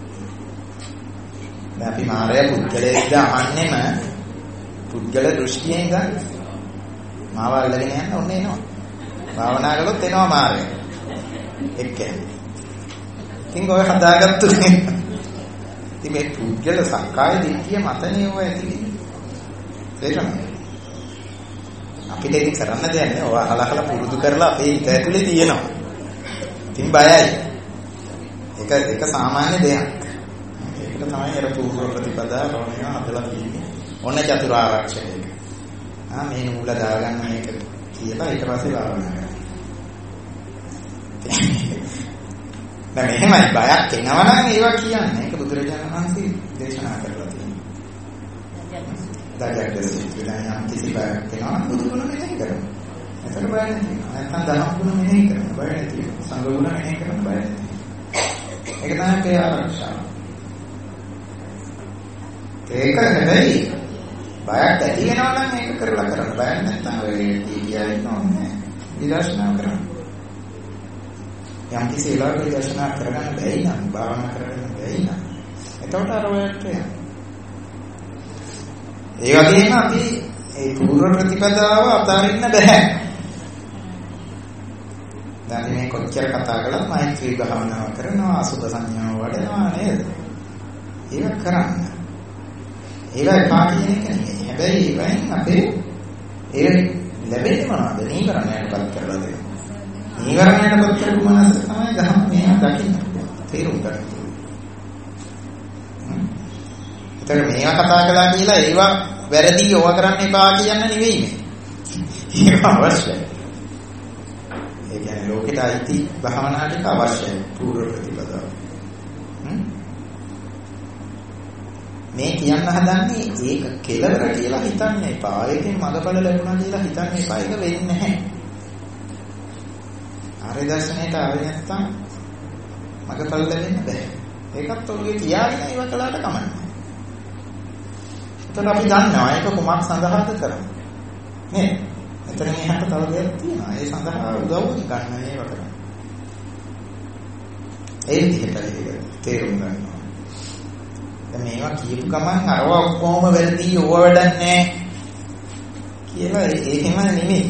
දැන් අපි මායය පුද්ගලයෙක්ද අහන්නෙම පුද්ගල දෘෂ්ටියෙන් ගන්න. මාව අල්ලගෙන යන්න ඕනේ එනවා. භාවනා කළොත් එනවා මායය. එක්කෙනෙක්. ඉතින් ඔය හදාගත්තු නේ. ඉතින් මේ පුද්ගල සංකාය දිට්ඨිය මතනේ ඔය ඇති. තේරෙනවද? අපිට ඒක කරන්න දෙයක් නෑ. ඔය අහලහල පුරුදු කරලා අපේ හිත ඇතුලේ තියෙනවා. ඉතින් බයයි. ඒක ඒක සාමාන්‍ය දෙයක්. ඒකට තමයි අර පූර්ව ප්‍රතිපදා රෝණිය හදලා තියෙන්නේ. ඔන්න චතුරාර්යක්ෂකයක. ආ මේ නූල දාගන්න මේක කියලා ඊට පස්සේ භාවනා කරනවා. දැන් එහෙමයි බයක් එනවා නම් ඒවා කියන්නේ. ඒක බුදුරජාණන් වහන්සේ දේශනා කරලා තියෙනවා. දැන් දැන් කිසි බයක් වෙනවා බුදුගුණ මෙහෙය කරනවා. එතන බය නැති. නැත්නම් දහම් ගුණ මෙහෙය කරනවා. බය නැති. සංඝ ගුණ මෙහෙය කරනවා බය නැති. ඒක තමයි අපේ ආරක්ෂාව. ඒක හැබැයි බයක් ඇති වෙනවා නම් ඒක කරලා කරන්න බය නැත්නම් ඔය කීකියා ඉන්නෝනේ. විදර්ශනා කරන්න. යම් කිසි වෙලාවක විදර්ශනා කරගන්න බැයි නම් භාවනා කරගන්න බැයි නම් එතකොට අර ඔයට ඒ වගේම අපි ඒ පූර්ව ප්‍රතිපදාව අතාරින්න බෑ. දැන් මේ කොච්චර කතා කළත් මෛත්‍රී භාවනාව කරනවා අසුභ සංඥාව වඩනවා නේද? ඒක කරන්න. ඒක එපා කියන එක නෙමෙයි. හැබැයි ඒවෙන් අපේ ඒ ලැබෙන්නේ මොනවද? නීවරණයටපත් කරලා දෙනවා. නීවරණයටපත් කරපු මනස තමයි ධර්ම මේවා දකින්න. තේරුම් ගන්න. ඒතර මේවා කතා කළා කියලා ඒවා වැරදි ඕවා කරන්න එපා කියන්න නෙවෙයි මේ. ඒක අවශ්‍යයි. ඒ කියන්නේ ලෝකෙට අයිති භාවනා ටික අවශ්‍යයි පූර්ව ප්‍රතිපදාව. මේ කියන්න හදන්නේ ඒක කෙලවර කියලා හිතන්න එපා. ඒකෙන් මඟඵල ලැබුණා කියලා හිතන්න එපා. ඒක වෙන්නේ නැහැ. ආර්ය දර්ශනයට ආවේ නැත්තම් මඟඵල ලැබෙන්න බෑ. ඒකත් ඔයගේ කියාගෙන ඉව කළාට කමන්නේ. එතන අපි දන්නවා ඒක කුමක් සඳහාද කරන්නේ. නේද? එතන මෙහාට තව දෙයක් තියෙනවා. ඒ සඳහා උදව් ගන්න ඒවා කරන්නේ. ඒ විදිහට ඒක තේරුම් ගන්නවා. දැන් මේවා කියපු ගමන් අරව ඔක්කොම වැරදි ඕව වැඩක් නැහැ කියලා ඒකෙම නෙමෙයි.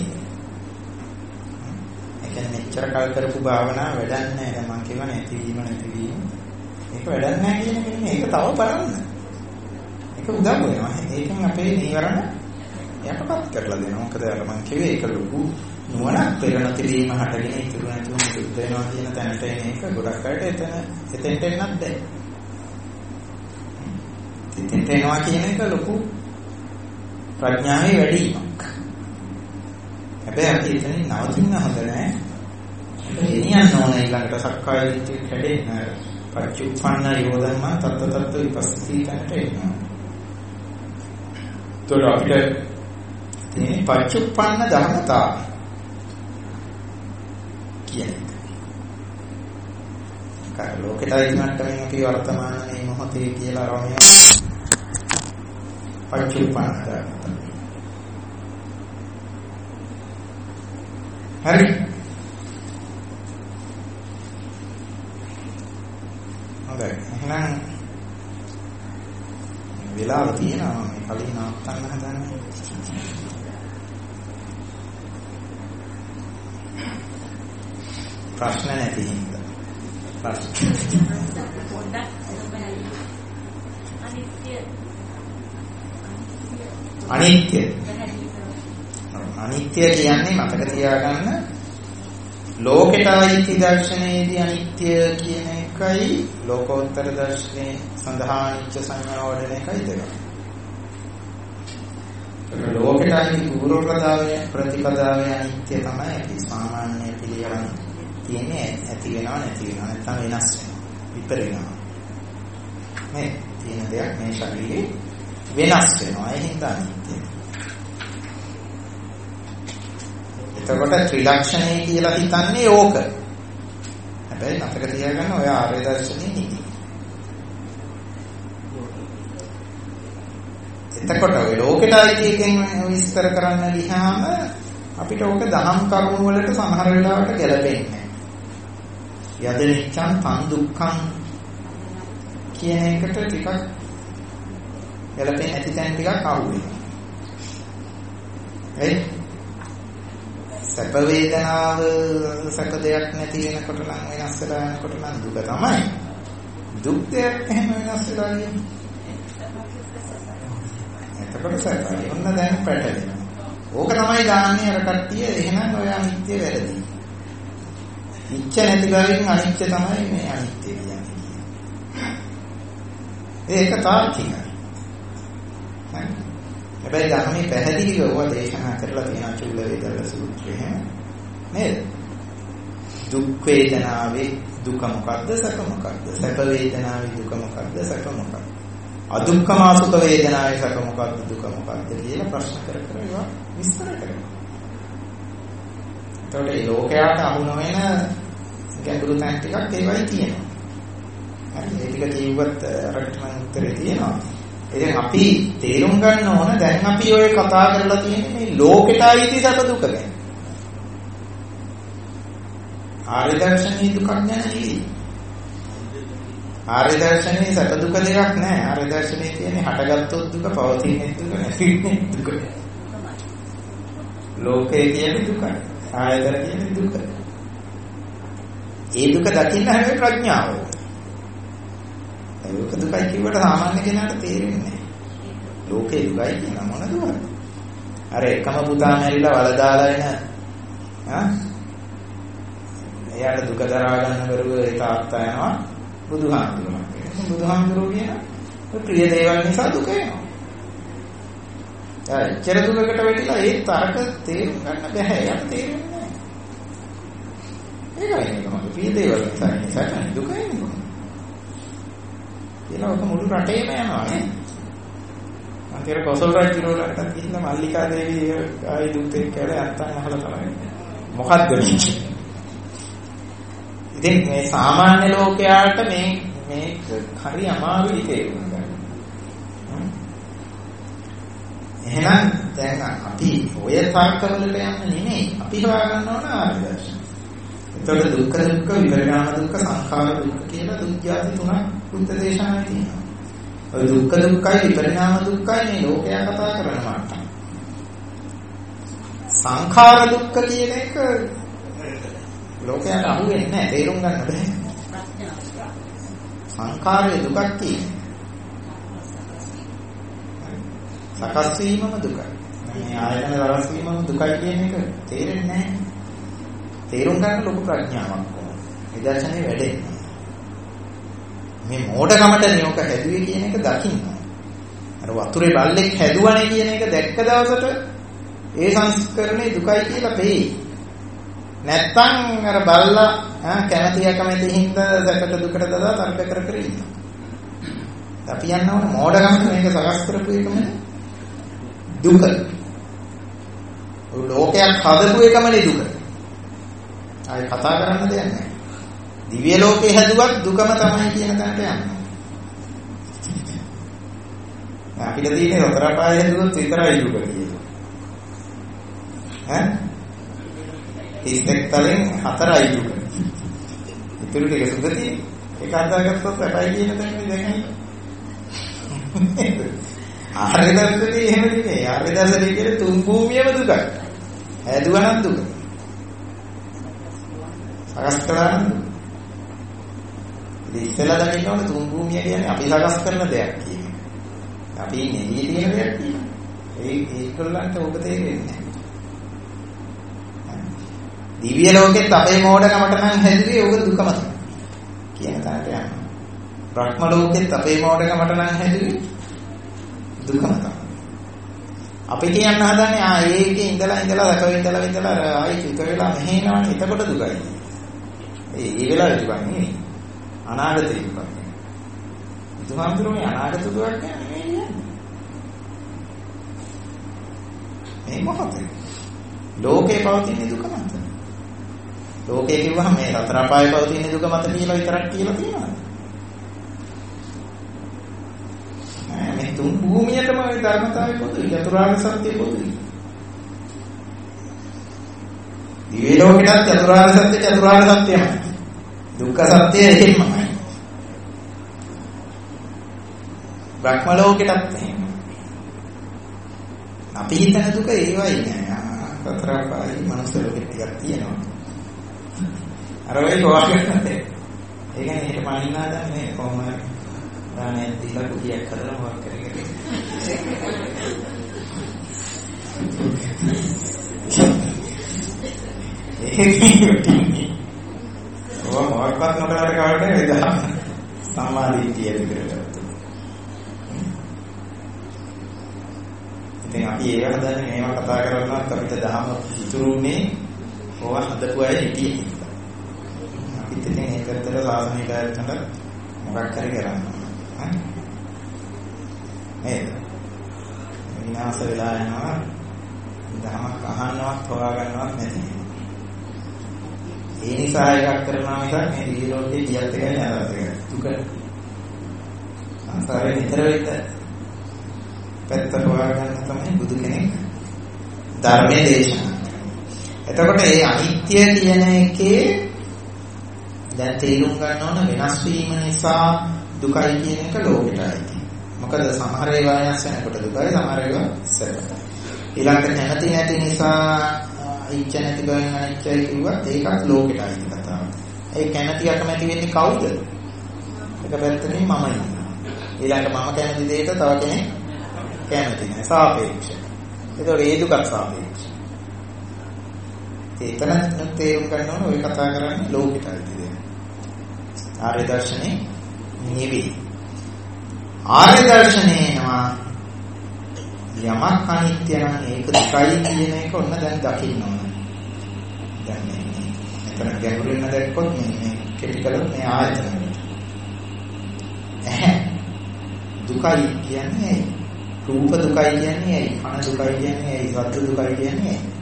ඒ කියන්නේ මෙච්චර කල් කරපු භාවනා වැඩක් නැහැ. දැන් මම කියව නැතිවීම නැතිවීම. ඒක වැඩක් නැහැ කියන එක නෙමෙයි. ඒක තව බලන්න. ඒක උදව් වෙනවා. ඒකෙන් අපේ නීවරණ යටපත් කරලා දෙනවා. මොකද අර මම කිව්වේ ඒක ලොකු නුවණක් පෙරණ තිරීම හටගෙන ඉතුරු නැතුව සුද්ධ වෙනවා කියන තැනට එන එක ගොඩක් අයට එතන එතෙන්ට එන්නත් බැහැ. එතෙන්ට එනවා කියන එක ලොකු ප්‍රඥාවේ වැඩිවීමක්. හැබැයි අපි එතනින් නවතින්න හොඳ නැහැ. එනියන් ඕන ඊළඟට සක්කාය දිට්ඨිය කැඩෙන්න පච්චුප්පන්න යෝධම්ම තත්ත තත්ත විපස්සී තැනට එනවා. ඒතකොට අපිට මේ පච්චුප්පන්න ධර්මතා කියන්නේ කර ලෝකෙටයි මට්ටමින් අපි වර්තමාන මේ මොහොතේ කියලා රෝමිය පච්චුප්පන්න ධර්මතා. හරි. හොඳයි. එහෙනම් වෙලාව තියෙනවා මේ කලින් නවත්තන්න හදන්නේ. ප්‍රශ්න නැති හින්දා. ප්‍රශ්න. අනිත්‍ය. අනිත්‍ය කියන්නේ මතක තියාගන්න ලෝකයට අයිති දර්ශනයේදී අනිත්‍ය කියන එකයි ලෝකෝත්තර දර්ශනයේ සඳහා අනිත්‍ය සංඥා වඩන එකයි දෙක. ලෝකයට අයිති පූර්ව ප්‍රදාවේ ප්‍රතිපදාවේ අනිත්‍ය තමයි අපි සාමාන්‍ය පිළියම් තියෙන්නේ ඇති වෙනව නැති වෙනව නැත්නම් වෙනස් වෙනවා විපරිණාම. මේ තියෙන දෙයක් මේ ශරීරේ වෙනස් වෙනවා ඒ හින්දා අනිත්‍ය. එතකොට ත්‍රිලක්ෂණය කියලා හිතන්නේ ඕක. හැබැයි මතක තියාගන්න ඔය ආර්ය දර්ශනයේ නෙමෙයි. එතකොට ඔය ලෝකෙට අයිති එකෙන් විස්තර කරන්න ගියාම අපිට ඕක දහම් කරුණු වලට සමහර වෙලාවට ගැලපෙන්නේ නැහැ. යද නිච්ඡං තන් දුක්ඛං කියන එකට ටිකක් ගැලපෙන්නේ නැති තැන් ටිකක් අහු වෙනවා. එයි සැප වේදනාව සැප දෙයක් නැති වෙනකොට නම් වෙනස් වෙලා යනකොට නම් දුක තමයි. දුක් දෙයක් එහෙම වෙනස් වෙලා යන්නේ. එතකොට සැපයි. ඔන්න දැන් පැටලෙනවා. ඕක තමයි දාන්නේ අර කට්ටිය. එහෙනම් ඔය අනිත්‍ය වැරදි. ඉච්ඡ නැති බැවින් අනිත්‍ය තමයි මේ අනිත්‍ය කියන්නේ. ඒක තාර්කිකයි. හැබැයි ධර්මයේ පැහැදිලිව ඔය දේශනා කරලා තියෙන චුල්ල වේදල සූත්‍රයේ නේද? දුක් වේදනාවේ දුක මොකද්ද සැප මොකද්ද? සැප වේදනාවේ දුක මොකද්ද සැප මොකද්ද? අදුක්ඛමාසුඛ වේදනාවේ සැප මොකද්ද දුක මොකද්ද කියලා ප්‍රශ්න කර කර ඒවා විස්තර කරනවා. ඒතකොට මේ ලෝකයට අහු නොවන ගැඹුරු තැන් ටිකක් ඒවයි තියෙනවා. හරි ඒ ටික කිව්වත් රටට මම උත්තරේ තියෙනවා. ඉතින් අපි තේරුම් ගන්න ඕන දැන් අපි ඔය කතා කරලා තියෙන්නේ මේ ලෝකෙට අයිති සැප දුක ගැන. ආර්ය දර්ශනීය දුකක් ගැන නෙවෙයි. ආර්ය දර්ශනයේ සැප දුක දෙකක් නෑ. ආර්ය දර්ශනයේ තියෙන්නේ හටගත්තොත් දුක, පවතින දුක, නැතිවෙන දුක. ලෝකේ කියන්නේ දුකයි. ආයතන කියන්නේ දුක. ඒ දුක දකින්න හැම ප්‍රඥාව. ඒක දුකයි කියවට සාමාන්‍ය කෙනාට තේරෙන්නේ නැහැ. ලෝකේ දුකයි කියන මොන දුකද? අර එකම පුතා මැරිලා වල දාලා එන ආ එයාට දුක දරා ගන්න බැරුව ඒ තාත්තා යනවා බුදුහාමුදුරුවෝ. බුදුහාමුදුරුවෝ කියන ප්‍රිය දේවල් නිසා දුක එනවා. ඒ චර දුකකට වෙටිලා ඒ තරක තේරුම් ගන්න බැහැ. යට තේරෙන්නේ නැහැ. ඒකයි නේද? ප්‍රිය දේවල් නිසා දුක එනවා. ඒක මුළු රටේම යනවා නේ. මම කියන කොසල් රජුරෝලට ගිහින් මල්ලිකා දේවිය ආයි දුක් එක්ක කියලා අත්තන් අහලා තමයි. මොකද්ද මේ? ඉතින් මේ සාමාන්‍ය ලෝකයාට මේ මේ හරි අමාරුයි තේරුම් ගන්න. එහෙනම් දැන් අපි ඔය තර්කවලට යන්න නෙමෙයි. අපි හොයාගන්න ඕන ආර්ය දර්ශනය. එතකොට දුක්ඛ දුක්ඛ විපරිණාම දුක්ඛ සංඛාර දුක්ඛ කියලා දුක්ඛාති තුනක් බුද්ධ දේශනාවේ තියෙනවා. ඔය දුක්ඛ දුක්ඛයි විපරිණාම දුක්ඛයි මේ ලෝකයා කතා කරන මට්ටම. සංඛාර දුක්ඛ කියන එක ලෝකයට අහු වෙන්නේ නැහැ. තේරුම් ගන්න බෑ. සංඛාරයේ දුකක් තියෙනවා. සකස් වීමම දුකයි. මේ ආයතන රස වීමම දුකයි කියන එක තේරෙන්නේ නැහැ. තේරුම් ගන්න ලොකු ප්‍රඥාවක් ඕන. ඒ දර්ශනේ වැඩෙන්නේ. මේ මෝඩකමට නියෝක හැදුවේ කියන එක දකින්න. අර වතුරේ බල්ලෙක් හැදුවනේ කියන එක දැක්ක දවසට ඒ සංස්කරණේ දුකයි කියලා පෙයි. නැත්තම් අර බල්ලා කැමැති අකමැති හින්දා දැකට දුකට දාලා තර්ක කර කර ඉන්නවා. අපි යන්න ඕන මෝඩකමට මේක සකස් කරපු එකම දුක. ලෝකයක් හදපු එකමනේ දුක. ආයි කතා කරන්න දෙයක් නැහැ. දිව්‍ය ලෝකේ හැදුවත් දුකම තමයි කියන තැනට යන්නේ. අපිට තියෙන්නේ රතර පාය හැදුවොත් විතරයි දුක කියන්නේ. ඈ? ඉස්තෙක් තලෙන් හතරයි දුක. ඉතුරු ටික සුගතිය. ඒක අදාගත්තොත් අපයි කියන තැනනේ දැන්. ආර්ය දර්ශනේ එහෙම නෙමෙයි. ආර්ය දර්ශනේ කියන්නේ තුන් භූමියම දුකයි. හැදුවා නම් දුක. සකස් කළා නේද? ඉතින් ඉස්සෙල්ලා දකින්න ඕනේ තුන් භූමිය කියන්නේ අපි සකස් කරන දෙයක් කියන්නේ. අපි ඉන්නේ ඊ තියෙන දෙයක් කියන්නේ. ඒ ඒකලන්ට ඔබ තේරෙන්නේ නැහැ. දිව්‍ය ලෝකෙත් අපේ මෝඩකමට නම් හැදුවේ ඔබ දුකම කියන තාට යනවා. බ්‍රහ්ම ලෝකෙත් අපේ මෝඩකමට නම් හැදුවේ දුකම තමයි. අපි කියන්න හදන්නේ ආ ඒකේ ඉඳලා ඉඳලා රකව ඉඳලා ඉඳලා ආයි චුත වෙලා මෙහෙ යනවනේ එතකොට දුකයි. ඒ ඒ වෙලාවේ දුකක් නෙවෙයි. අනාගතේ දුකක්. බුදුහාමුදුරුවෝ අනාගත දුකක් නෙවෙයි. මේ මොකක්ද? ලෝකේ පවතින දුක මත. ලෝකේ කිව්වහම මේ රතර අපායේ පවතින දුක මත කියලා විතරක් කියලා තියෙනවා. මේ තුන් භූමියටම ওই ධර්මතාවය පොදුයි. චතුරාර්ය සත්‍ය පොදුයි. දිව්‍ය ලෝකෙටත් චතුරාර්ය සත්‍ය චතුරාර්ය සත්‍යමයි. දුක්ඛ සත්‍ය එහෙමයි. බ්‍රහ්ම ලෝකෙටත් එහෙමයි. අපි හිතන දුක ඒවයි නෑ. පතරපායි මනුස්ස ලෝකෙට ටිකක් තියෙනවා. අර වෙයි කොහොමද? ඒ කියන්නේ හිත මානිනා දන්නේ කොහොමද? දානේ දීලා කුටියක් හදලා මොකක් කරගෙන. ඔය මොකක්වත් නොකරට කාටද වේදා සම්මාදිටිය විතරට. ඉතින් අපි ඒව හදන්නේ මේවා කතා කරනවත් අපිට දහම ඉතුරුනේ ඕවා හදපු අය හිටියේ. අපිත් ඉතින් ඒකතර සාසනික කාර්යයන්ට මොකක් හරි කරන්න. නේද? විනාශ වෙලා යනවා. දහමක් අහන්නවත් හොයාගන්නවත් නැති. ඒ නිසා එකක් කරනවා මිසක් මේ දිවිලෝකේ කියත් එකයි නෑවත් එක. දුක. සංසාරේ නිතර වෙත පැත්ත හොයාගන්න තමයි බුදු කෙනෙක් ධර්මයේ දේශනා කරන්නේ. එතකොට මේ අනිත්‍ය කියන එකේ දැන් තේරුම් ගන්න ඕන වෙනස් වීම නිසා දුකයි කියන එක ලෝකෙටයි. මොකද සමහර ඒවා වෙනස් වෙනකොට දුකයි සමහර ඒවා සැපයි. ඊළඟට නැති නැති නිසා ඉච්ඡ නැති බවෙන් අනිත්‍යයි කිව්වත් ඒකත් ලෝකෙටයි කතාව. ඒ කැමැති අකමැති වෙන්නේ කවුද? එක පැත්තකින් මම ඉන්නවා. ඊළඟට මම කැමති දෙයට තව කෙනෙක් කැමති නැහැ. සාපේක්ෂයි. ඒතකොට ඒ දුකත් සාපේක්ෂයි. ඒතන තේරුම් ගන්න ඕන ඔය කතා කරන්නේ ලෝකෙටයි කියන්නේ. ආර්ය දර්ශනේ නෙවෙයි. ආර්ය දර්ශනේනවා යමක් අනිත්‍ය නම් ඒක දුකයි කියන එක ඔන්න දැන් දකින්න ඕන. දැන් මෙතන ගැඹුරින්ම දැක්කොත් මේ කෙටි කළොත් මේ ආයතන. ඇහැ දුකයි කියන්නේ රූප දුකයි කියන්නේ ඇයි? කන දුකයි කියන්නේ ඇයි? ශබ්ද දුකයි කියන්නේ ඇයි?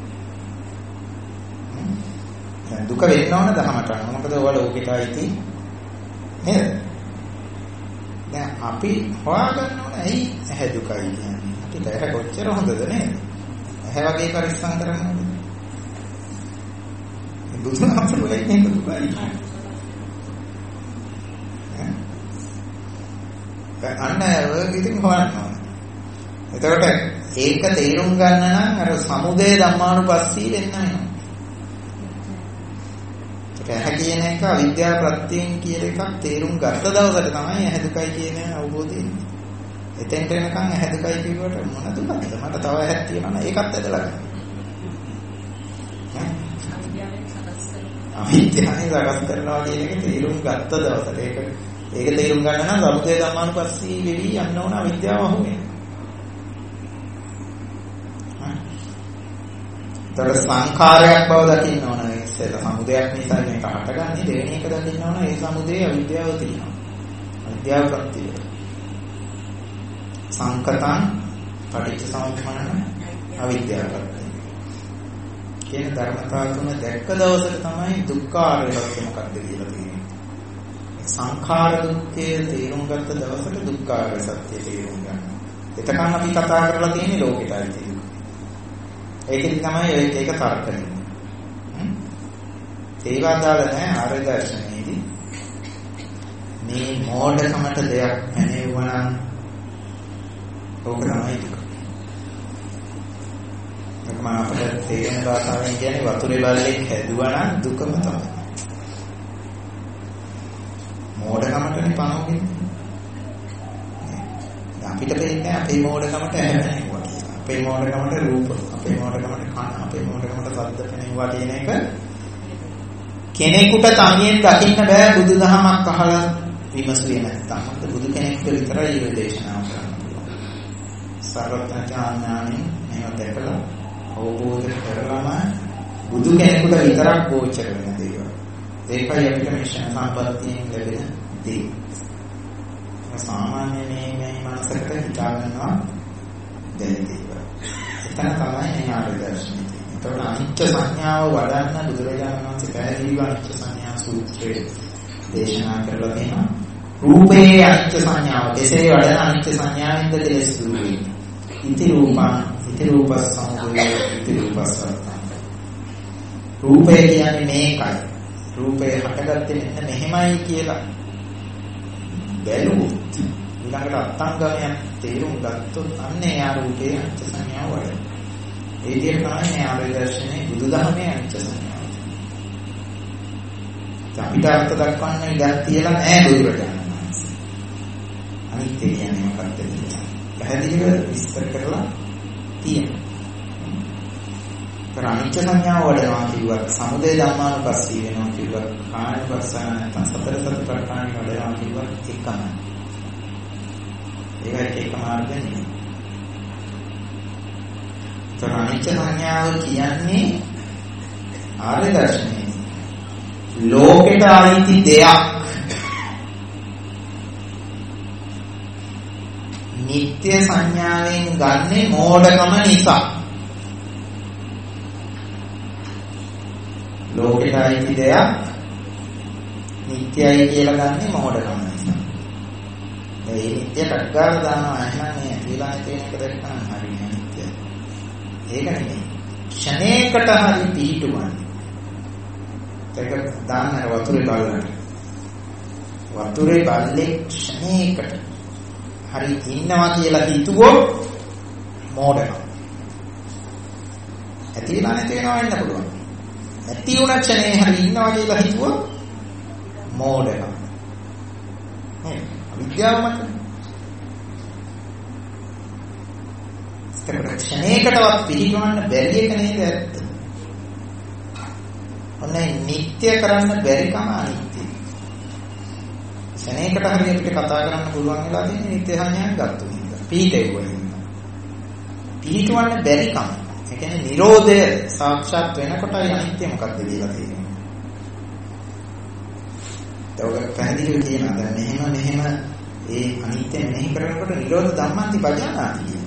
දැන් දුක වෙන්න ඕන දහමට. මොකද ඔය ලෝකෙටයි නේද? දැන් අපි හොයාගන්න ඕන ඇයි ඇහැ දුකයි කියන්නේ? අපිට ඇහැ කොච්චර හොඳද නේද? ඇහැ වගේ පරිස්සම් කරන්න ඕනේ. බුදුහාමුදුරුවෝ මේක දුකයි. දැන් අන්න ඔය ඉතින් හොයන්න ඕනේ. එතකොට ඒක තේරුම් ගන්න නම් අර සමුදය ධම්මානුපස්සී වෙන්න වෙනවා. ඇහැ කියන එක අවිද්‍යාව ප්‍රත්‍යයෙන් කියන එකක් තේරුම් ගත්ත දවසට තමයි ඇහැ දුකයි කියන අවබෝධය එන්නේ. එතෙන්ට එනකන් ඇහැ දුකයි කියුවට මොන දුකද? මට තව ඇහක් තියෙනවා නේ ඒකත් ඇදලා ගන්න. අවිද්‍යාවෙන් සකස් කරනවා කියන එක තේරුම් ගත්ත දවසට ඒක ඒක තේරුම් ගන්න නම් සමුදය ධම්මානුපස්සී වෙවි යන්න ඕන අවිද්‍යාව අහුනේ. තර සංඛාරයක් බව දකින්න ඕන. ඒක සමුදයක් නිසා මේක හටගන්නේ. දෙවෙනි එක දකින්න ඕන ඒ සමුදේ අවිද්‍යාව තියෙනවා. අවිද්‍යාව ප්‍රත්‍යය. සංකතං පටිච්ච සමුප්පාදං අවිද්‍යාව ප්‍රත්‍යය. කියන ධර්මතාව තුන දැක්ක දවසට තමයි දුක්ඛාරය සත්‍ය මොකක්ද කියලා තියෙන්නේ. සංඛාර දුක්ඛය තේරුම් ගත්ත දවසට දුක්ඛාරය සත්‍ය තේරුම් ගන්න. එතකන් අපි කතා කරලා තියෙන්නේ ලෝකෙටයි තියෙන්නේ. ඒකෙන් තමයි ඒක තර්කණය. ඒවා දාලා නැහැ ආර්ය දර්ශනයේදී. මේ මෝඩකමට දෙයක් නැනෙවුවා නම් ඕක තමයි දුක. ඒක මම අපිට තේරෙන භාෂාවෙන් කියන්නේ වතුරේ බල්ලෙක් හැදුවා නම් දුකම තමයි. කියන්නේ පනෝගෙන. අපිට පේන්නේ අපේ මෝඩකමට ඇහැරෙනවා කියලා. අපේ මෝඩකමට රූප, අපේ මෝඩකමට කන, අපේ මෝඩකමට ශබ්ද පෙනෙනවා කියන එක කෙනෙකුට තනියෙන් දකින්න බෑ බුදුදහමක් අහලා විමසුවේ නැත්තම්. බුදු කෙනෙක්ට විතරයි මේ දේශනාව කරන්න පුළුවන්. සර්වඥාඥානෙ මේව දැකලා අවබෝධ කරගම බුදු කෙනෙකුට විතරක් ගෝචර වෙන දේවල්. ඒකයි අපිට මේ ශන සම්පත්තියෙන් ලැබෙන දේ. සාමාන්‍ය මේ මේ මනසකට හිතා ගන්නවා දැනෙන දේවල්. එතන තමයි මේ ආර්ය දර්ශනය. ඒතකොට අනිත්‍ය සංඥාව වඩන්න බුදුරජාණන් වහන්සේ පැහැදිලිව අනිත්‍ය සංඥා සූත්‍රයේ දේශනා කරලා තියෙනවා. රූපේ අනිත්‍ය සංඥාව කෙසේ වඩන අනිත්‍ය සංඥාවෙන්ද කෙලෙස් දුරු වෙන්නේ. ඉති රූපං ඉති රූපස් සමුදය ඉති රූපස් වර්තං. රූපේ කියන්නේ මේකයි. රූපේ හටගත්තේ මෙන්න මෙහෙමයි කියලා බැලුවොත් ඊළඟට අත්ංගමයන් තේරුම් ගත්තොත් අන්නේ යා රූපේ අනිත්‍ය සංඥාව වඩන. ඒ විදිහට තමයි මේ ආර්ය දර්ශනයේ බුදුදහමේ අනිත්‍ය සංඥාව. අපිට අර්ථ දක්වන්න ඉඩක් තියලා නැහැ බුදුරජාණන් වහන්සේ. අනිත්‍ය කියන්නේ මොකක්ද කියලා පැහැදිලිව විස්තර කරලා තියෙනවා. අනිත්‍ය සංඥාව වඩනවා කිව්වත් සමුදය ධම්මානුපස්සී වෙනවා කිව්වත් කායපස්සන නැත්නම් සතර සතිපට්ඨාන වඩනවා කිව්වත් එකම. ඒක එක මාර්ගය නෙවෙයි. ඒතර අනිත්‍ය සංඥාව කියන්නේ ආර්ය දර්ශනයේ ලෝකෙට අයිති දෙයක් නිත්‍ය සංඥාවෙන් ගන්නේ මෝඩකම නිසා. ලෝකෙට අයිති දෙයක් නිත්‍යයි කියලා ගන්නේ මෝඩකම නිසා. ඒ නිත්‍යට අග්ගාර දානවා එහෙනම් මේ ඇතිලා තියෙන එක දැක්කම හරියන්නේ නිත්‍යයි. ඒක නෙමෙයි. ක්ෂණයකට හරි පිහිටුවන්නේ. ඒක දාන්න වතුරේ බලන්න. වතුරේ බල්ලේ ක්ෂණයකට හරි ඉන්නවා කියලා හිතුවොත් මෝඩකම. ඇතිලා නැති වෙනවා වෙන්න පුළුවන්. ඇති වුණ ක්ෂණේ හරි ඉන්නවා කියලා හිතුවොත් මෝඩකම. නේ අවිද්‍යාව මත. ඒකට ක්ෂණයකටවත් පිළිගන්න බැරි එක නේද ඇත්ත. ඔන්නේ නිත්‍ය කරන්න බැරි කම අනිත්‍ය. ක්ෂණයකට හරි අපිට කතා කරන්න පුළුවන් වෙලා තියෙන නිත්‍ය සංඥාවක් ගත්තු නිසා. පීඩෙවුවා. පීඩවන්න බැරි කම. ඒ කියන්නේ නිරෝධය සාක්ෂාත් වෙනකොටයි අනිත්‍ය මොකක්ද කියලා තියෙන්නේ. ඒක පැහැදිලිව කියනවා. දැන් මෙහෙම මෙහෙම ඒ අනිත්‍ය මෙහි කරනකොට නිරෝධ ධම්මන්ති පජානාති කියනවා.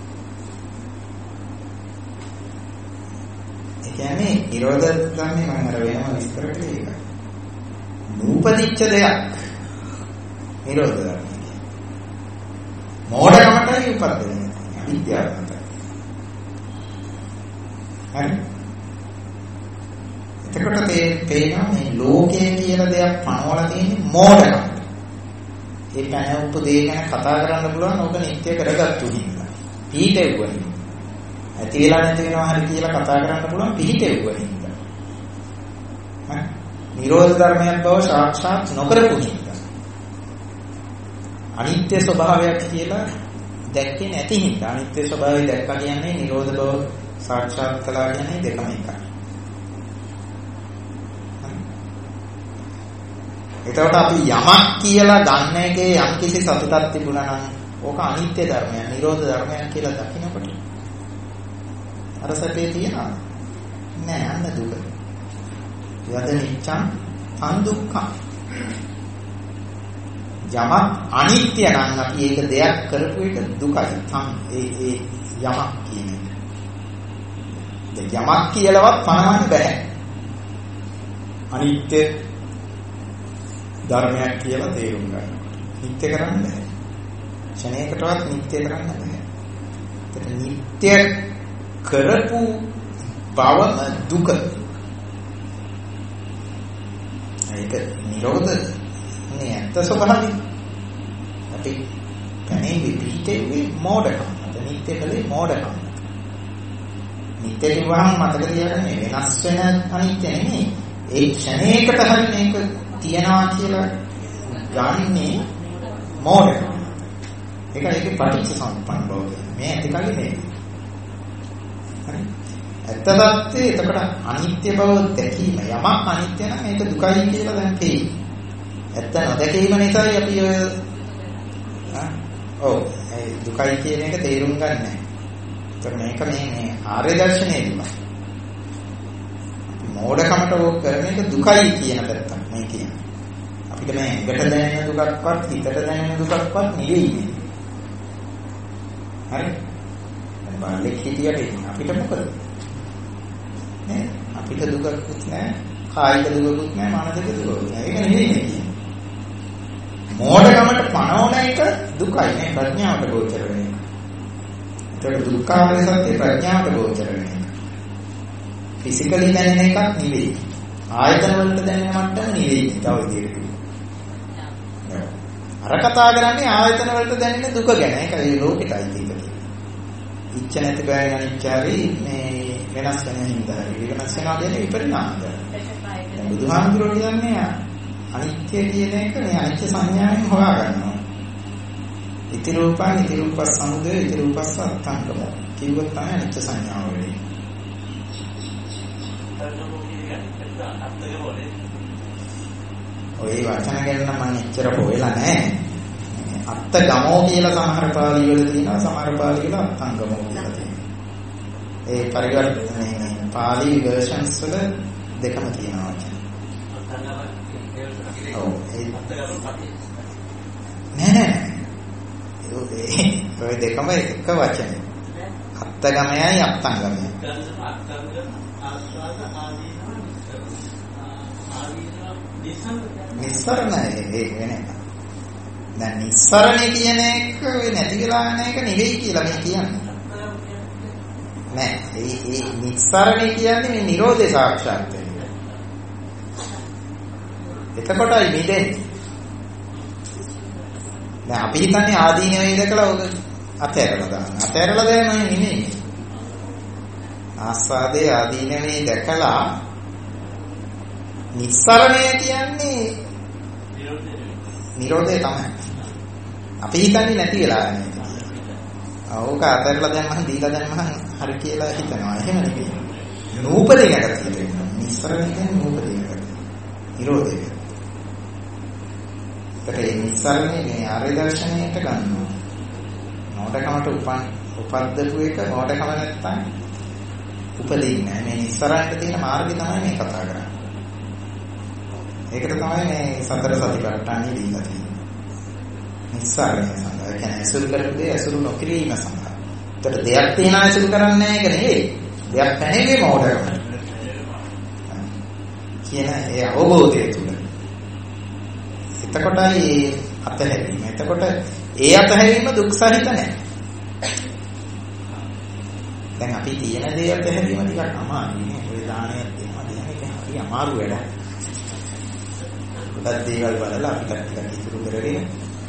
ඒ කියන්නේ නිරෝධ ධම්මේ මම අර වෙනම විස්තර කළේ ඒක. නූපදිච්ච දෙයක් නිරෝධ ධර්මයි. මෝඩකමටයි උපදින්නේ. අවිද්‍යාවට. හරි. එතකොට මේ පේනවා මේ ලෝකය කියලා දෙයක් පනවලා තියෙන්නේ මෝඩකම. ඒ පැන උපදේ ගැන කතා කරන්න පුළුවන් ඕක නිත්‍ය කරගත්තු හින්දා. පිහිටෙව්වනේ. ඇති වෙලා නැති වෙනවා හරි කියලා කතා කරන්න පුළුවන් පිහිටෙව්වනේ හින්දා. හරි. නිරෝධ ධර්මයක් බව සාක්ෂාත් නොකරපු හින්දා. අනිත්‍ය ස්වභාවයක් කියලා දැක්කේ නැති හින්දා අනිත්‍ය ස්වභාවය දැක්කා කියන්නේ නිරෝධ බව සාක්ෂාත් කළා කියන්නේ දෙකම එකයි. එතකොට අපි යමක් කියලා ගන්න එකේ යම් කිසි සතුටක් තිබුණා නම් ඕක අනිත්‍ය ධර්මයක්, නිරෝධ ධර්මයක් කියලා දකින්නකොට අර සැපේ තියනවා. නෑ අන්න දුක. යද නිච්ඡං තන් දුක්ඛං. යමක් අනිත්‍ය නම් අපි ඒක දෙයක් කරපු එක දුකයි. තන් ඒ ඒ යමක් කියන්නේ. යමක් කියලාවත් පනවන්න බෑ. අනිත්‍ය ධර්මයක් කියලා තේරුම් ගන්න. නිත්‍ය කරන්න බෑ. ක්ෂණයකටවත් නිත්‍ය කරන්න බෑ. ඒක නිත්‍ය කරපු බවම දුක. ඒක නිරෝධ නේ ඇත්ත ස්වභාවය. අපි කනේ විපිටේ මොඩකම්. නිත්‍ය කලේ මොඩකම්. නිත්‍ය කිව්වහම මතක තියාගන්න වෙනස් වෙන අනිත්‍ය නෙමෙයි. ඒ ක්ෂණයකට හරි මේක තියනවා කියලා යන්නේ මෝඩකම. ඒක ඒකේ පටිච්ච සමුප්පන්න බව කියන්නේ. මේ ඇති කල්ලි නෙවෙයි. හරි. ඇත්ත தත්ත්වයේ එතකොට අනිත්‍ය බව දැකීම යමක් අනිත්‍ය නම් ඒක දුකයි කියලා දැන් තේරෙයි. ඇත්ත නොදැකීම නිසායි අපි ඔය ඔව් ඒ දුකයි කියන එක තේරුම් ගන්න නැහැ. ඒතර මේක මේ මේ ආර්ය දර්ශනයේ දුක. මෝඩකමට ඕක කරන එක දුකයි කියන පැත්තක් මේ කියන්නේ. අපිට මේ ඇඟට දැනෙන දුකක්වත් හිතට දැනෙන දුකක්වත් නෙවෙයි. හරි? දැන් බාලෙක් හිටියට අපිට මොකද? නේ? අපිට දුකකුත් නැහැ, කායික දුකකුත් නැහැ, මානසික දුකකුත් නැහැ. ඒක නෙවෙයි මේ කියන්නේ. මෝඩකමට පණවන එක දුකයි නේ ප්‍රඥාවට ගෝචර වෙන එක. ඒකට දුක්ඛාරය සත්‍ය ප්‍රඥාවට ගෝචර වෙන එක. ෆිසිකලි දැනෙන එකක් නෙවෙයි. ආයතන වලට දැනෙන මට්ටම නෙවෙයි. තව විදිහට. අර කතා කරන්නේ ආයතන වලට දැනෙන දුක ගැන. ඒකයි ලෝකෙටයි තියෙන්නේ. ඉච්ඡ නැති බෑ අනිච්චාරි මේ වෙනස් වෙන හින්දා. වෙනස් වෙනවා කියන්නේ විපරිණාමය. බුදුහාමුදුරුවෝ කියන්නේ අනිත්‍ය කියන එක මේ අනිත්‍ය සංඥාවෙන් හොයා ගන්නවා. ඉති රූපං ඉති රූපස් සමුදය ඉති රූපස් අත්ංගම. කිව්වොත් තමයි අනිත්‍ය සංඥාව වෙන්නේ. ඔය වචන ගැන නම් මම එච්චර හොයලා නැහැ. අත්ත ගමෝ කියලා සමහර පාළි වල තියෙනවා, සමහර පාළි වල අත්ංගමෝ කියලා තියෙනවා. ඒ පරිවර්තනයේ පාළි versions වල දෙකම තියෙනවා. ඔව් ඒ නෑ නෑ ඔය දෙකම එක වචනේ. අත්ගමයයි අත්ංගමයයි. නිස්සරණයි ඒක වෙන්නේ. දැන් නිස්සරණේ කියන එක නැති වෙලා යන එක නෙවෙයි කියලා මේ කියන්නේ. නෑ ඒ ඒ නිස්සරණේ කියන්නේ මේ නිරෝධය සාක්ෂාත් වෙන. එතකොටයි මිදෙන්නේ. දැන් අපි හිතන්නේ ආදීනවේ දැකලා ඔක අතහැරලා දාන්න. අතහැරලා දාන්නේ නෙමෙයි. ආස්වාදයේ ආදීනවේ දැකලා නිස්සරණය කියන්නේ නිරෝධය තමයි. අපි හිතන්නේ නැති වෙලා යන එක. ඕක අතහැරලා දැන් මම දීලා දැන් මම හරි කියලා හිතනවා. එහෙම නෙමෙයි. නූපදිනකට තියෙනවා. නිස්සරණය කියන්නේ නූපදිනකට. නිරෝධය. ඒකට නිස්සරණේ මේ ආර්ය දර්ශනයට ගන්නවා. මොඩකමට උපන් උපද්දපු එක මොඩකම නැත්තම් උපදින්නේ නැහැ. මේ නිස්සරණයට තියෙන මාර්ගය තමයි මේ කතා කරන්නේ. ඒකට තමයි මේ සතර සතිපට්ඨානෙ දීලා තියෙන්නේ. නිස්සාරණය සඳහා. ඒ කියන්නේ අසුරු කරපු දේ අසුරු නොකිරීම සඳහා. ඒතර දෙයක් තියෙන අසුරු කරන්නේ නැහැ ඒක නෙවෙයි. දෙයක් පැනෙන්නේ මොඩකම. කියන ඒ අවබෝධය තුල. එතකොටයි අතහැරීම. එතකොට ඒ අතහැරීම දුක් සහිත නැහැ. දැන් අපි තියෙන දේ අතහැරීම ටිකක් අමාරුයි නේ. ඔය දානයක් දෙනවා දෙන එක හරි අමාරු වැඩක්. ගොඩක් දේවල් බලලා අපි ටිකක් ඉතුරු කරගෙන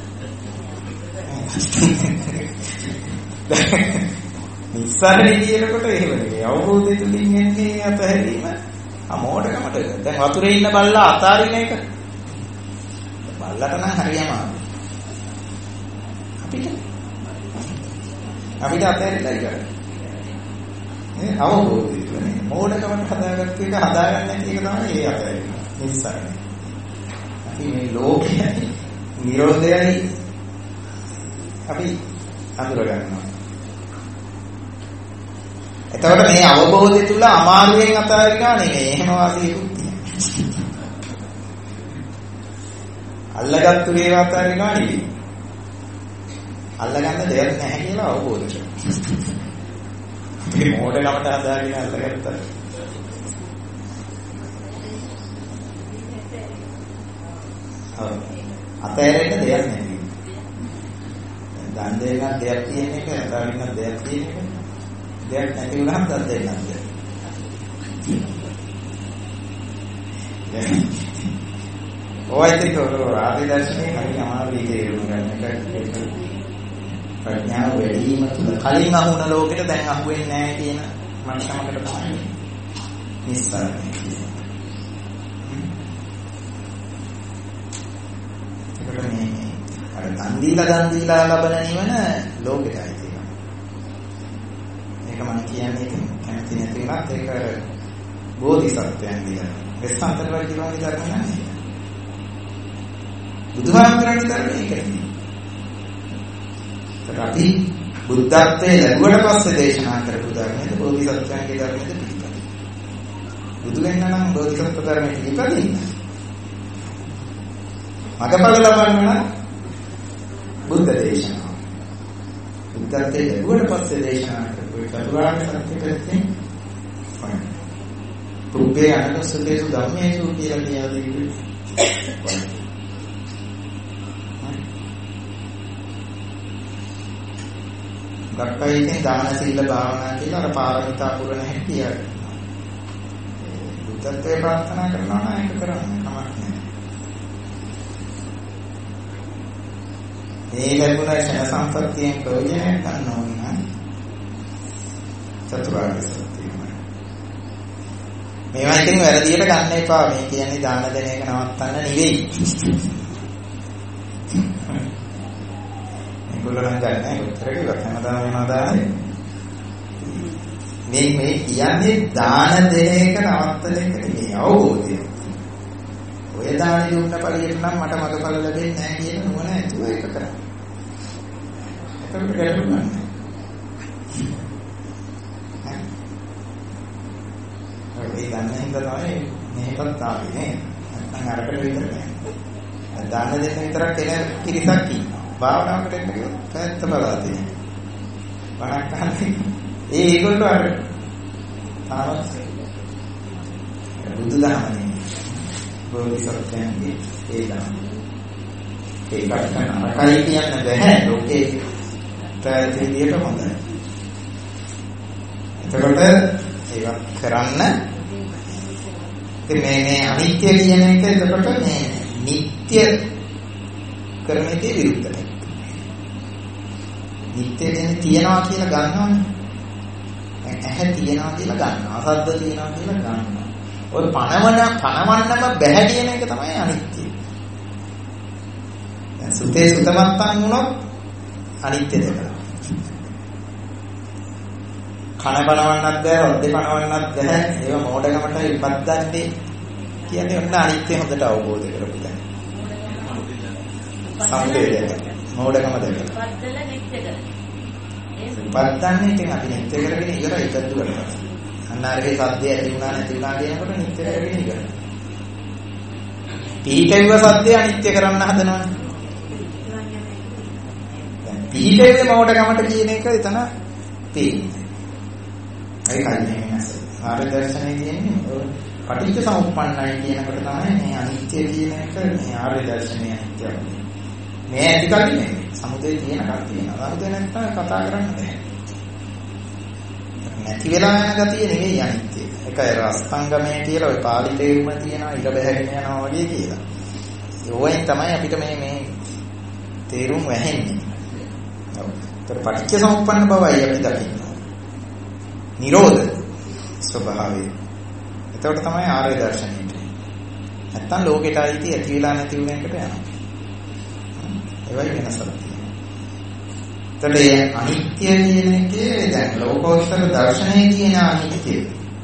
නිස්සාරණේ කියනකොට එහෙම නෙවෙයි. අවබෝධය තුලින් එන්නේ අතහැරීම අමෝඩකමට. දැන් වතුරේ ඉන්න බල්ලා අතාරින එක බල්ලට නම් හරි අමාරුයි. අපිට අපිට අතහැරිලා ඉවරයි. මේ අවබෝධය තුනේ මෝඩකමට හදාගත්ත එක හදාගන්න නැති එක තමයි ඒ අතහැරීම. නිස්සාරණේ. අපි මේ ලෝකයේ නිරෝධයයි අපි අඳුර ගන්නවා. එතකොට මේ අවබෝධය තුල අමාරුවෙන් අතාරිනා නෙමෙයි. එහෙම වාසියකුත් තියෙනවා. අල්ලගත්තු ඒවා අතාරිනා නෙමෙයි. අල්ලගන්න දෙයක් නැහැ කියලා අවබෝධ කරගන්න. අපි මොඩලකට හදාගෙන අල්ලගත්තා. ඔව්. අතෑරෙන්න දෙයක් නැහැ. දන් දෙන්නක් දෙයක් තියෙන එක, අතාරින්නක් දෙයක් තියෙන එක. දෙයක් නැති වුණාම දන් දෙන්නක් දෙයක්. ඔයයිතික ආදි දර්ශනේ හරි අමාරුයි තේරුම් ගන්න එක. ප්‍රඥාව වැඩිම තුල කලින් අහුණ ලෝකෙට දැන් අහුවෙන්නේ නැහැ කියන මනසමකට තමයි නිස්සාරණය කියන්නේ. අර දන් දීලා දන් දීලා ලබන නිවන ලෝකෙටයි තියෙනවා. මේක මම කියන්නේ ඉතින් කැමති නැති වුණත් ඒක බෝධිසත්වයන් දිහා. වෙස්සන්තර වල කියන විදිහට නෑ. බුදුහාමුදුරන්ගේ ධර්මයේ ඒකනේ. අපි බුද්ධත්වයේ ලැබුවට පස්සේ දේශනා කරපු ධර්මයේද බෝධිසත්වයන්ගේ ධර්මයේද පිළිපදින්න. බුදු වෙන්න නම් බෝධිසත්ව ධර්මයේ පිළිපදින්න. මගපල ලබන්න නම් බුද්ධ දේශනාව. බුද්ධත්වයේ ලැබුවට පස්සේ දේශනා කරපු චතුරාර්ය සත්‍ය පැත්තෙන් වань. පුබ්බේ අනුසුතේසු ධම්මේසු කියලා කියලාදී. ගක්කයිතෙන් දාන සීල භාවනා කියලා අර පාරමිතා පුරණ හැටි කියනවා. බුද්ධත්වයේ ප්‍රාර්ථනා කරනවා නම් ඒක කරන්න කමක් නැහැ. මේ ලැබුණ ශන සම්පත්තියෙන් ප්‍රයෝජනයක් ගන්න ඕන නම් චතුරාර්ය සත්‍යයමයි. මේවා ඉතින් වැරදියට ගන්න එපා. මේ කියන්නේ දාන දෙන එක නවත්තන්න නෙවෙයි. ඒගොල්ලෝ ගන්න උත්තර කිව්වා හැමදාම වෙනවා දාන්නේ. මේ මේ කියන්නේ දාන දෙන එක නවත්තන එක නෙවෙයි අවබෝධය. ඔය දාන දුන්න පළියට නම් මට මගපල ලැබෙන්නේ නැහැ කියන නුවණ ඇතුව ඒක කරා. ඒකට ගැටුණා. ඒ දන්නේ හින්දා තමයි මේකත් ආවේ නේ. නැත්නම් අරකට විතර නෑ. දාන දෙන්න විතරක් එන කිරිසක් ඉන්නවා. භාවනාවකට එන්න කිව්වොත් පැත්ත බලා තියෙනවා. බණක් අහන්නේ. ඒ ඒගොල්ලෝ අර තාමත් බුදුදහමනේ බෝධිසත්වයන්ගේ ඒ දහම. ඒකට නරකයි කියන්න බෑ. ලෝකේ පැහැදිලියට හොඳයි. එතකොට ඒක කරන්න මේ මේ අනිත්‍ය කියන එක එතකොට මේ නිට්ටය කරන එකේ විරුද්ධයි. නිට්ටය කියන්නේ තියනවා කියලා ගන්නවනේ. ඇහැ තියනවා කියලා ගන්නවා. අසද්ද තියනවා කියලා ගන්නවා. ඔය පණවන පණවන්නම බැහැ කියන එක තමයි අනිත්‍ය. දැන් සුතේ සුතමත්තන් වුණොත් අනිත්‍ය දෙකලා. කන පණවන්නත් බැහැ, රොද්දේ පණවන්නත් බැහැ. ඒව මෝඩකමට ඉපද්දන්නේ කියන්නේ ඔන්න අනිත්‍ය හොඳට අවබෝධ කරගන්න. සම්පේය මෝඩකම දෙක. පද්දල නිත්‍ය කරගන්න. පද්දන්නේ ඉතින් අපි නිත්‍ය කරගෙන ඉවරයි ඉදද්දු කරනවා. අන්න අරගේ සද්දය ඇති වුණා නැති වුණා කියනකොට නිත්‍ය කරගෙන ඉවරයි. පීකේව සද්දය අනිත්‍ය කරන්න හදනවනේ. දැන් පීකේවේ මෝඩකමට කියන එක එතන තියෙන්නේ. ඒකයි වෙනස. ආර්ය දර්ශනයේ තියෙන්නේ පටිච්ච සමුප්පන්නයි කියනකොට තමයි මේ අනිත්‍ය කියන එක මේ ආර්ය දර්ශනයේ අනිත්‍යයි. මේ ඇති කලින් සමුදේ තියෙන කල් තියෙනවා. සමුදේ නැත්නම් කතා කරන්න බෑ. නැති වෙලා යන ගතිය නෙවෙයි අනිත්‍ය. ඒකයි රස්තංගමය කියලා ඔය පාලි තේරුම තියෙනවා ඉර බැහැගෙන යනවා වගේ කියලා. ඒවෙන් තමයි අපිට මේ මේ තේරුම් වැහෙන්නේ. ඔව්. ඒතර පටිච්ච සමුප්පන්න බවයි අපි දකින්නේ. නිරෝධ ස්වභාවය. එතකොට තමයි ආර්ය දර්ශනයට. නැත්තම් ලෝකෙට ආйти ඇති වෙලා නැති වෙන එකට යනවා. ඒවයි වෙනසක් තියෙනවා. එතකොට මේ අනිත්‍ය කියන එකේ දැන් ලෝකෝත්තර දර්ශනයේ කියන අනිත්‍ය.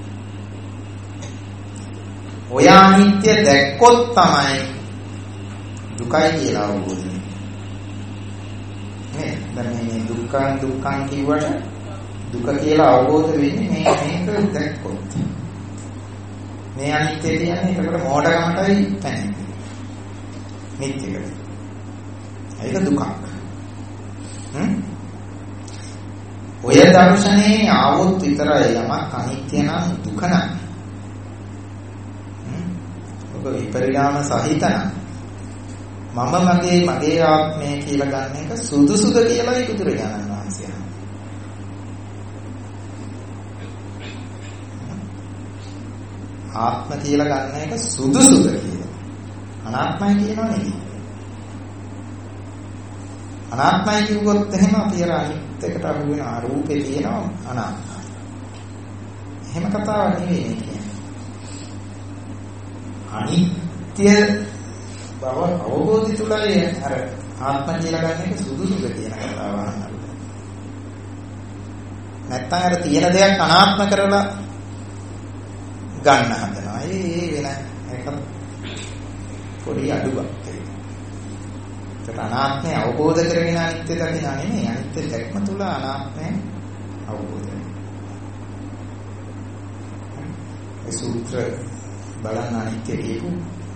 ඔය අනිත්‍ය දැක්කොත් තමයි දුකයි කියලා අවබෝධ වෙන්නේ. නේ? දැන් මේ දුක්ඛං දුක්ඛං කියවට දුක කියලා අවබෝධ වෙන්නේ මේ මේක දැක්කොත්. මේ අනිත්‍ය කියන්නේ ඒකට මෝඩකමටයි පැන්නේ. නිත්‍යකට. ඒක දුකක්. හ්ම්? ඔය දර්ශනේ ආවොත් විතරයි යමක් අනිත්‍ය නම් දුක නම්. හ්ම්? ඔබ විපරිණාම සහිත නම් මම මගේ මගේ ආත්මය කියලා ගන්න එක සුදුසුද කියලායි බුදුරජාණන් වහන්සේ අහන්නේ. ආත්ම කියලා ගන්න එක සුදුසුද කියලා. අනාත්මයි කියනවා නෙවෙයි. අනාත්මයි කිව්වොත් එහෙම අපි අර අනිත් එකට අහු වෙන ආරූපේ තියෙනවා අනාත්මයි. එහෙම කතාවක් නෙවෙයි මේ කියන්නේ. අනිත්‍ය බව අවබෝධය තුලයි අර ආත්ම කියලා ගන්න එක සුදුසුද කියන කතාව අහන්න. නැත්තම් අර තියෙන දෙයක් අනාත්ම කරලා ගන්න හදනවා. ඒ වෙන එක පොඩි අඩුවක් ඒක. ඒක අනාත්මය අවබෝධ කරගෙන අනිත්‍ය දකින්න නෙමෙයි. අනිත්‍ය දැක්ම තුල අනාත්මය අවබෝධ වෙනවා. ඒ සූත්‍ර බලන්න අනිත්‍ය කියපු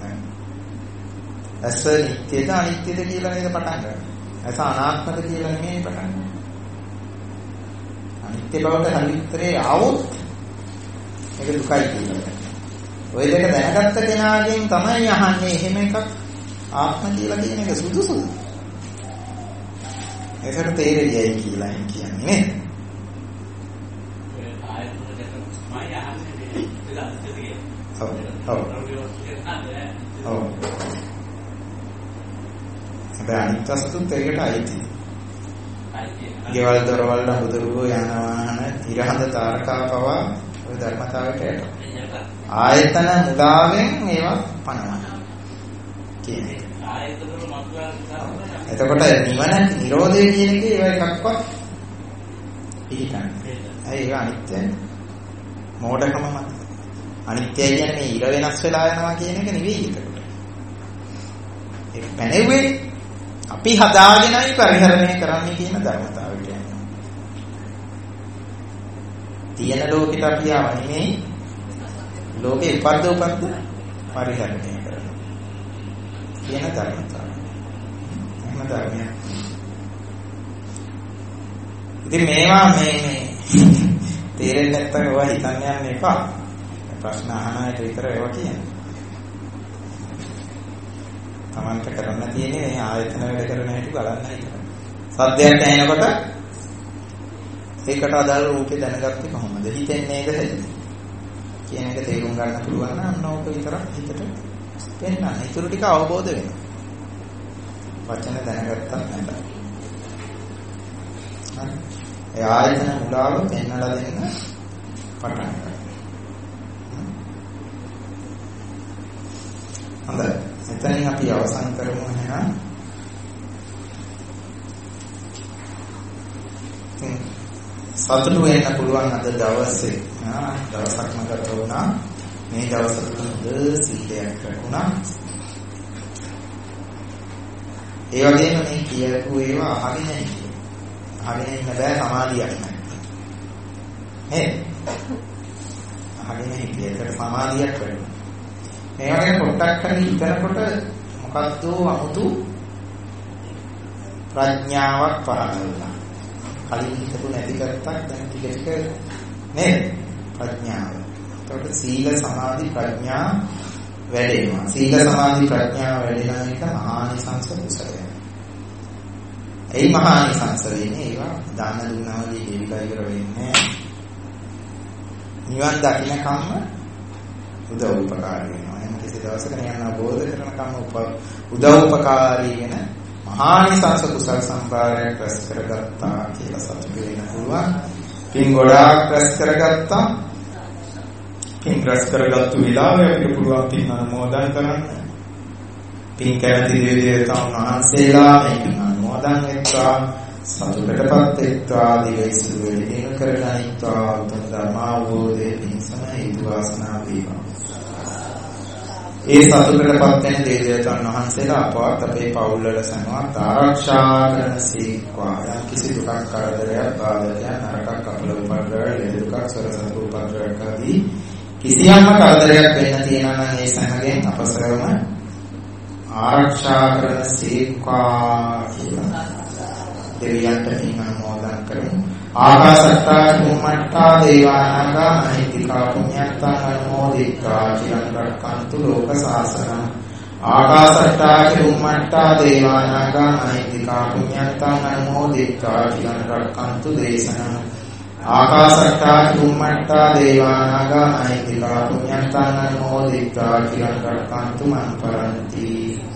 ඇස නිට්ටයද අනිත්‍යද කියලා නේද පටන් ගන්න. ඇස අනාත්මද කියලා නෙමෙයි පටන් ගන්න. අනිත්‍ය බවට හරි උත්තරේ ආවොත් ඒක දුකයි කියලා. ඔය දෙක දැනගත්ත කෙනාගෙන් තමයි අහන්නේ එහෙම එකක් ආත්ම කියලා කියන එක සුදුසුද? ඒකට තේරෙන්නේ කියලා කියන්නේ නේද? ඔව් ඔව් ඔව් හැබැයි අනිත් වස්තුත් ඒකට අයිති. ගෙවල් දොරවල් නමුදරුවෝ යන වාහන ඉරහඳ තාරකා පවා ඔය ධර්මතාවයට යට. ආයතන මුලාවෙන් ඒවා පනවනවා කියන්නේ. ආයතන වල මතුවන එතකොට නිවන නිරෝධය කියන එකේ ඒවා එකක්වත් පිළිගන්නේ. ඇයි ඒක අනිත්‍යයි? මෝඩකම මත. අනිත්‍යයි කියන්නේ මේ ඉර වෙනස් වෙලා යනවා කියන එක නෙවෙයි එතකොට. ඒක පැනෙන්නේ අපි හදාගෙනයි පරිහරණය කරන්නේ කියන ධර්මතාවය කියන්නේ. තියෙන ලෝකෙට අපි ආවනේ ලෝකේ උපද්ද උපද්ද පරිහරණය කරනවා. කියන ධර්මතාවය. එහෙම ධර්මයක්. ඉතින් මේවා මේ මේ තේරෙන්නේ නැත්නම් ඔය හිතන්න යන්න එපා. ප්‍රශ්න අහන අයට විතර ඒවා කියන්නේ. තමන්ට කරන්න තියෙන්නේ මේ ආයතන වැඩ කරන හැටි බලන්න හිතන්න. සද්දයක් ඇහෙනකොට ඒකට අදාළ රූපේ දැනගත්තේ කොහොමද? හිතෙන්නේ නේද හැදෙන්නේ? කියන එක තේරුම් ගන්න පුළුවන් නම් අන්න ඕක විතරක් හිතට පෙන්නන්න. ඊටු ටික අවබෝධ වෙනවා. වචන දැනගත්තත් නැත. හරි. ඒ ආයතන මුලාව පෙන්නලා දෙන්න පටන් ගන්න. හොඳයි. එතනින් අපි අවසන් කරමු එහෙනම්. සතුටු වෙන්න පුළුවන් අද දවසේ. ආ දවසක්ම ගත වුණා. මේ දවසට හොඳ සීලයක් රැකුණා. ඒ වගේම මේ කියපු ඒවා අහගෙන නැහැ. අහගෙන ඉන්න බෑ සමාධියක් නැහැ. නේද? අහගෙන හිටියේකට සමාධියක් වෙනවා. මේ වගේ පොට්ටක් හරි හිතනකොට මොකද්ද 아무තු ප්‍රඥාවක් පහළ වෙනවා. කලින් හිතපු නැති කරත්තක් දැන් ටික ටික නේද? ප්‍රඥාව. ඒකට සීල සමාධි ප්‍රඥා වැඩෙනවා. සීල සමාධි ප්‍රඥා වැඩෙන එක මහානිසංස කුසලයක්. ඒ මහානිසංස වෙන්නේ ඒවා දාන දුන්නා වගේ හේවිලා ඉවර වෙන්නේ නිවන් දකින්නකම්ම උදව් උපකාරී වෙනවා. එහෙනම් කිසි දවසක නිවන් අවබෝධ කරනකම් උදව් උපකාරී වෙන මහානිසංස කුසල සම්භාරයක් රැස් කරගත්තා කියලා සතුටු වෙන්න පුළුවන්. පින් ගොඩාක් රැස් කරගත්තා. පින් රැස් කරගත්තු විලාවේ අපිට පුළුවන් පින් අනුමෝදන් කරන්න. පින් කැමති දේවතාවුන් වහන්සේලා මේ පින් අනුමෝදන් වෙත්වා සතුටටපත් වෙත්වා දිවයිසු වෙලින කරගනිත්වා උතුම් ධර්ම අවබෝධයේ පිණසම හේතු වාසනා වේවා. ඒ සතුටටපත් වෙන දේවතාවුන් වහන්සේලා අපවත් අපේ පවුල් වල සමවත් ආරක්ෂා කරන සීක්වා. යම් කිසි දුකක් කරදරයක් බාධකයක් නරකක් අපල උපද්‍රවය ලෙඩ දුකක් සරසතු උපද්‍රවයක් ආදී කිසියම්ම කරදරයක් වෙන්න තියෙනවා නම් ඒ සමගයෙන් අපසරම ආරක්ෂා කරන සීක්වා කියලා දෙවියන්ට පින් අනුමෝදන් කරමු. ආකාශත්තා චුම්මත්තා දේවානාගා මහිත්‍තිකා පුඤ්ඤත්තා අනුමෝදිත්වා චිරං රක්ඛන්තු ලෝක සාසනං. ආකාශත්තා චුම්මත්තා දේවානාගා මහිත්‍තිකා පුඤ්ඤත්තා අනුමෝදිත්වා චිරං රක්ඛන්තු දේශනං. ආකාශත්තා චුම්මත්තා දේවානාගා මහිත්‍තිකා පුඤ්ඤත්තා අනුමෝදිත්වා චිරං රක්ඛන්තු මං පරන්ති.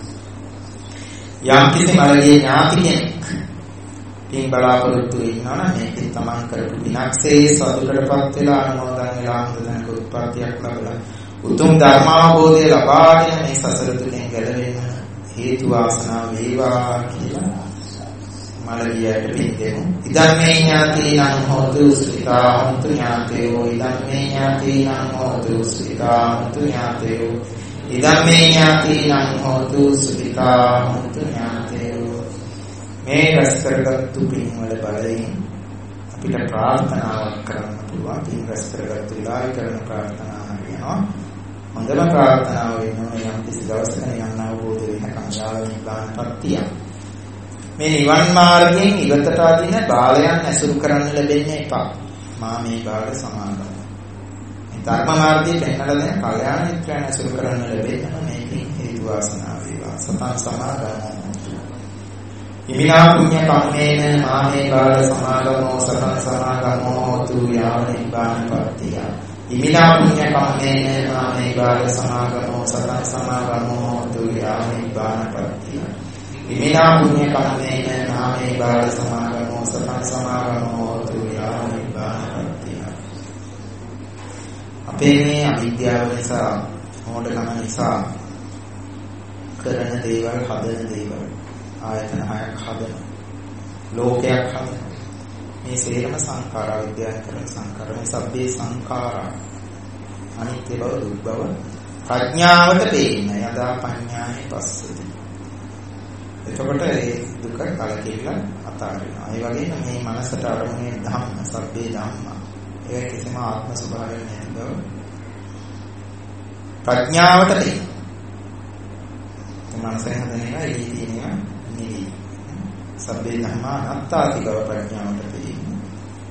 යම් කිසි මළගේ ඥාති කෙනෙක් පින් බලාපොරොත්තු වෙනවා නම් මේකෙන් තමන් කරපු විනාක්ෂේ සතුටටපත් වෙලා අනුමෝදන් වෙලා අනුමෝදන් උත්පත්තියක් ලැබලා උතුම් ධර්මාවබෝධය ලබාගෙන මේ සසර තුලින් ගැලවෙන්න හේතු වාසනා වේවා කියලා මලගියට පිළිදෙමු. ඉදම්මේ ඥාතිනං හෝතු සුඛිතා හොන්තු ඥාතයෝ. ඉදම්මේ ඥාතිනං හෝතු සුඛිතා හොන්තු ඥාතයෝ. ඉදම්මේ ඥාතිනං හෝතු සුඛිතා හොන්තු ඥාතයෝ. මේ රැස් කරගත්තු පින්වල බලයෙන් අපිට ප්‍රාර්ථනාවක් කරන්න පුළුවන්. පින් රැස් කරගත්තු විලාය කරන ප්‍රාර්ථනාවක් වෙනවා. හොඳම ප්‍රාර්ථනාව වෙනවා යම් කිසි දවසක නිවන් අවබෝධ වෙනකම් යාව නිබ්බානපත්තිය. මේ නිවන් මාර්ගයෙන් ඉවතට අදින බාලයන් ඇසුරු කරන්න ලැබෙන්නේ එපා. මා මේ බාල සමාගම. මේ ධර්ම මාර්ගයේ පෙන්වලා දෙන කල්යාණ මිත්‍රයන් ඇසුරු කරන්න ලැබෙන්නම මේකේ හේතු වාසනා වේවා. සතං සමාගමෝ. ඉමිනා පුඤ්ඤ කම්මේන මා මේ බාල සමාගමෝ සතං සමාගමෝ තු යාව නිබ්බානපත්තිය. ඉමිනා පුඤ්ඤ කම්මේන මා මේ බාල සමාගමෝ සතං සමාගමෝ තු යාව නිබ්බානපත්තිය. ඉමිනා පුඤ්ඤ කම්මේන නාමේ බාල සමාගමෝ සතං සමාගමෝ තු යාව නිබ්බානපත්තිය. අපේ මේ අවිද්‍යාව නිසා මොඩකම නිසා කරන දේවල් හදන දේවල් ආයතන හයක් හදන ලෝකයක් හදන මේ සියලුම සංඛාර විද්‍යාව කරන සංඛාර මේ සබ්බේ සංඛාරා අනිත්‍ය බව දුක් බව ප්‍රඥාවට පේන්නේ යදා පඤ්ඤායි පස්සති. එතකොට ඒ දුක කලකිරලා අතාරිනවා. ඒ වගේම මේ මනසට අරමුණේ ධම්ම සබ්බේ ධම්මා ඒ කිසිම ආත්ම ස්වභාවයක් නැති බව ප්‍රඥාවට පේනවා. මනසෙන් හදන එක ඉදී තියෙනවා නෙවෙයි. සබ්බේ ධම්මා අනාත්තාති බව ප්‍රඥාවට පේනවා.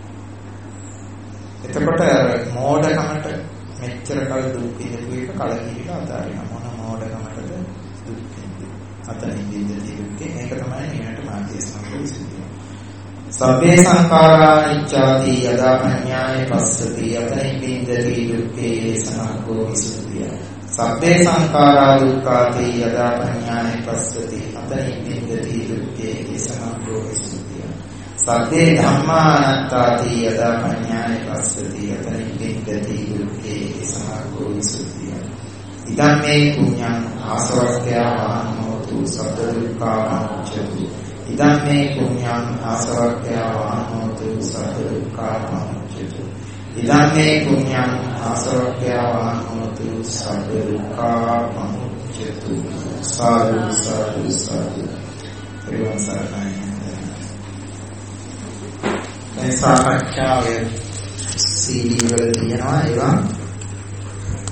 එතකොට මෝඩකමට මෙච්චර කල් දුක් විඳපු එක කලකිරලා අතාරිනවා. මොන මෝඩකමටද දුක් විඳින්නේ? අතනින් විඳින්නේ දුක්ේ මේක තමයි නිවනට මාර්ගය සම්පූර්ණ. සබ්බේ සංඛාරා නිච්ඡාති යදා පඤ්ඤාය පස්සති අතනින් විඳින්නේ දුක්ේ සමග්ගෝ විසුද්ධිය. සබ්බේ සංඛාරා දුක්ඛාති යදා පඤ්ඤාය පස්සති අතනින් විඳින්නේ දුක්ේ සමග්ගෝ විසුද්ධිය. සබ්බේ ධම්මා අනාත්තාති යදා පඤ්ඤාය පස්සති අතනින් විඳින්නේ දුක්ේ සමග්ගෝ විසුද්ධිය. ඉදම්මේ පුඤ්ඤං ආසවක්ඛ්‍යා වාහනෝතු සබ්බ දුක්ඛාමච්ඡතු. ඉදම්මේ පුඤ්ඤං ආසවක්ඛ්‍යා වාහනෝතු සබ්බ දුක්ඛාමච්ඡතු. ඉදම්මේ පුඤ්ඤං ආසවක්ඛ්‍යා වාහනෝතු සබ්බ දුක්ඛාමච්ඡතු. සාදු සාදු සාදු. ඒවං සරණයි. මේ සාකච්ඡාවේ සීඩී වල තියෙනවා ඒවා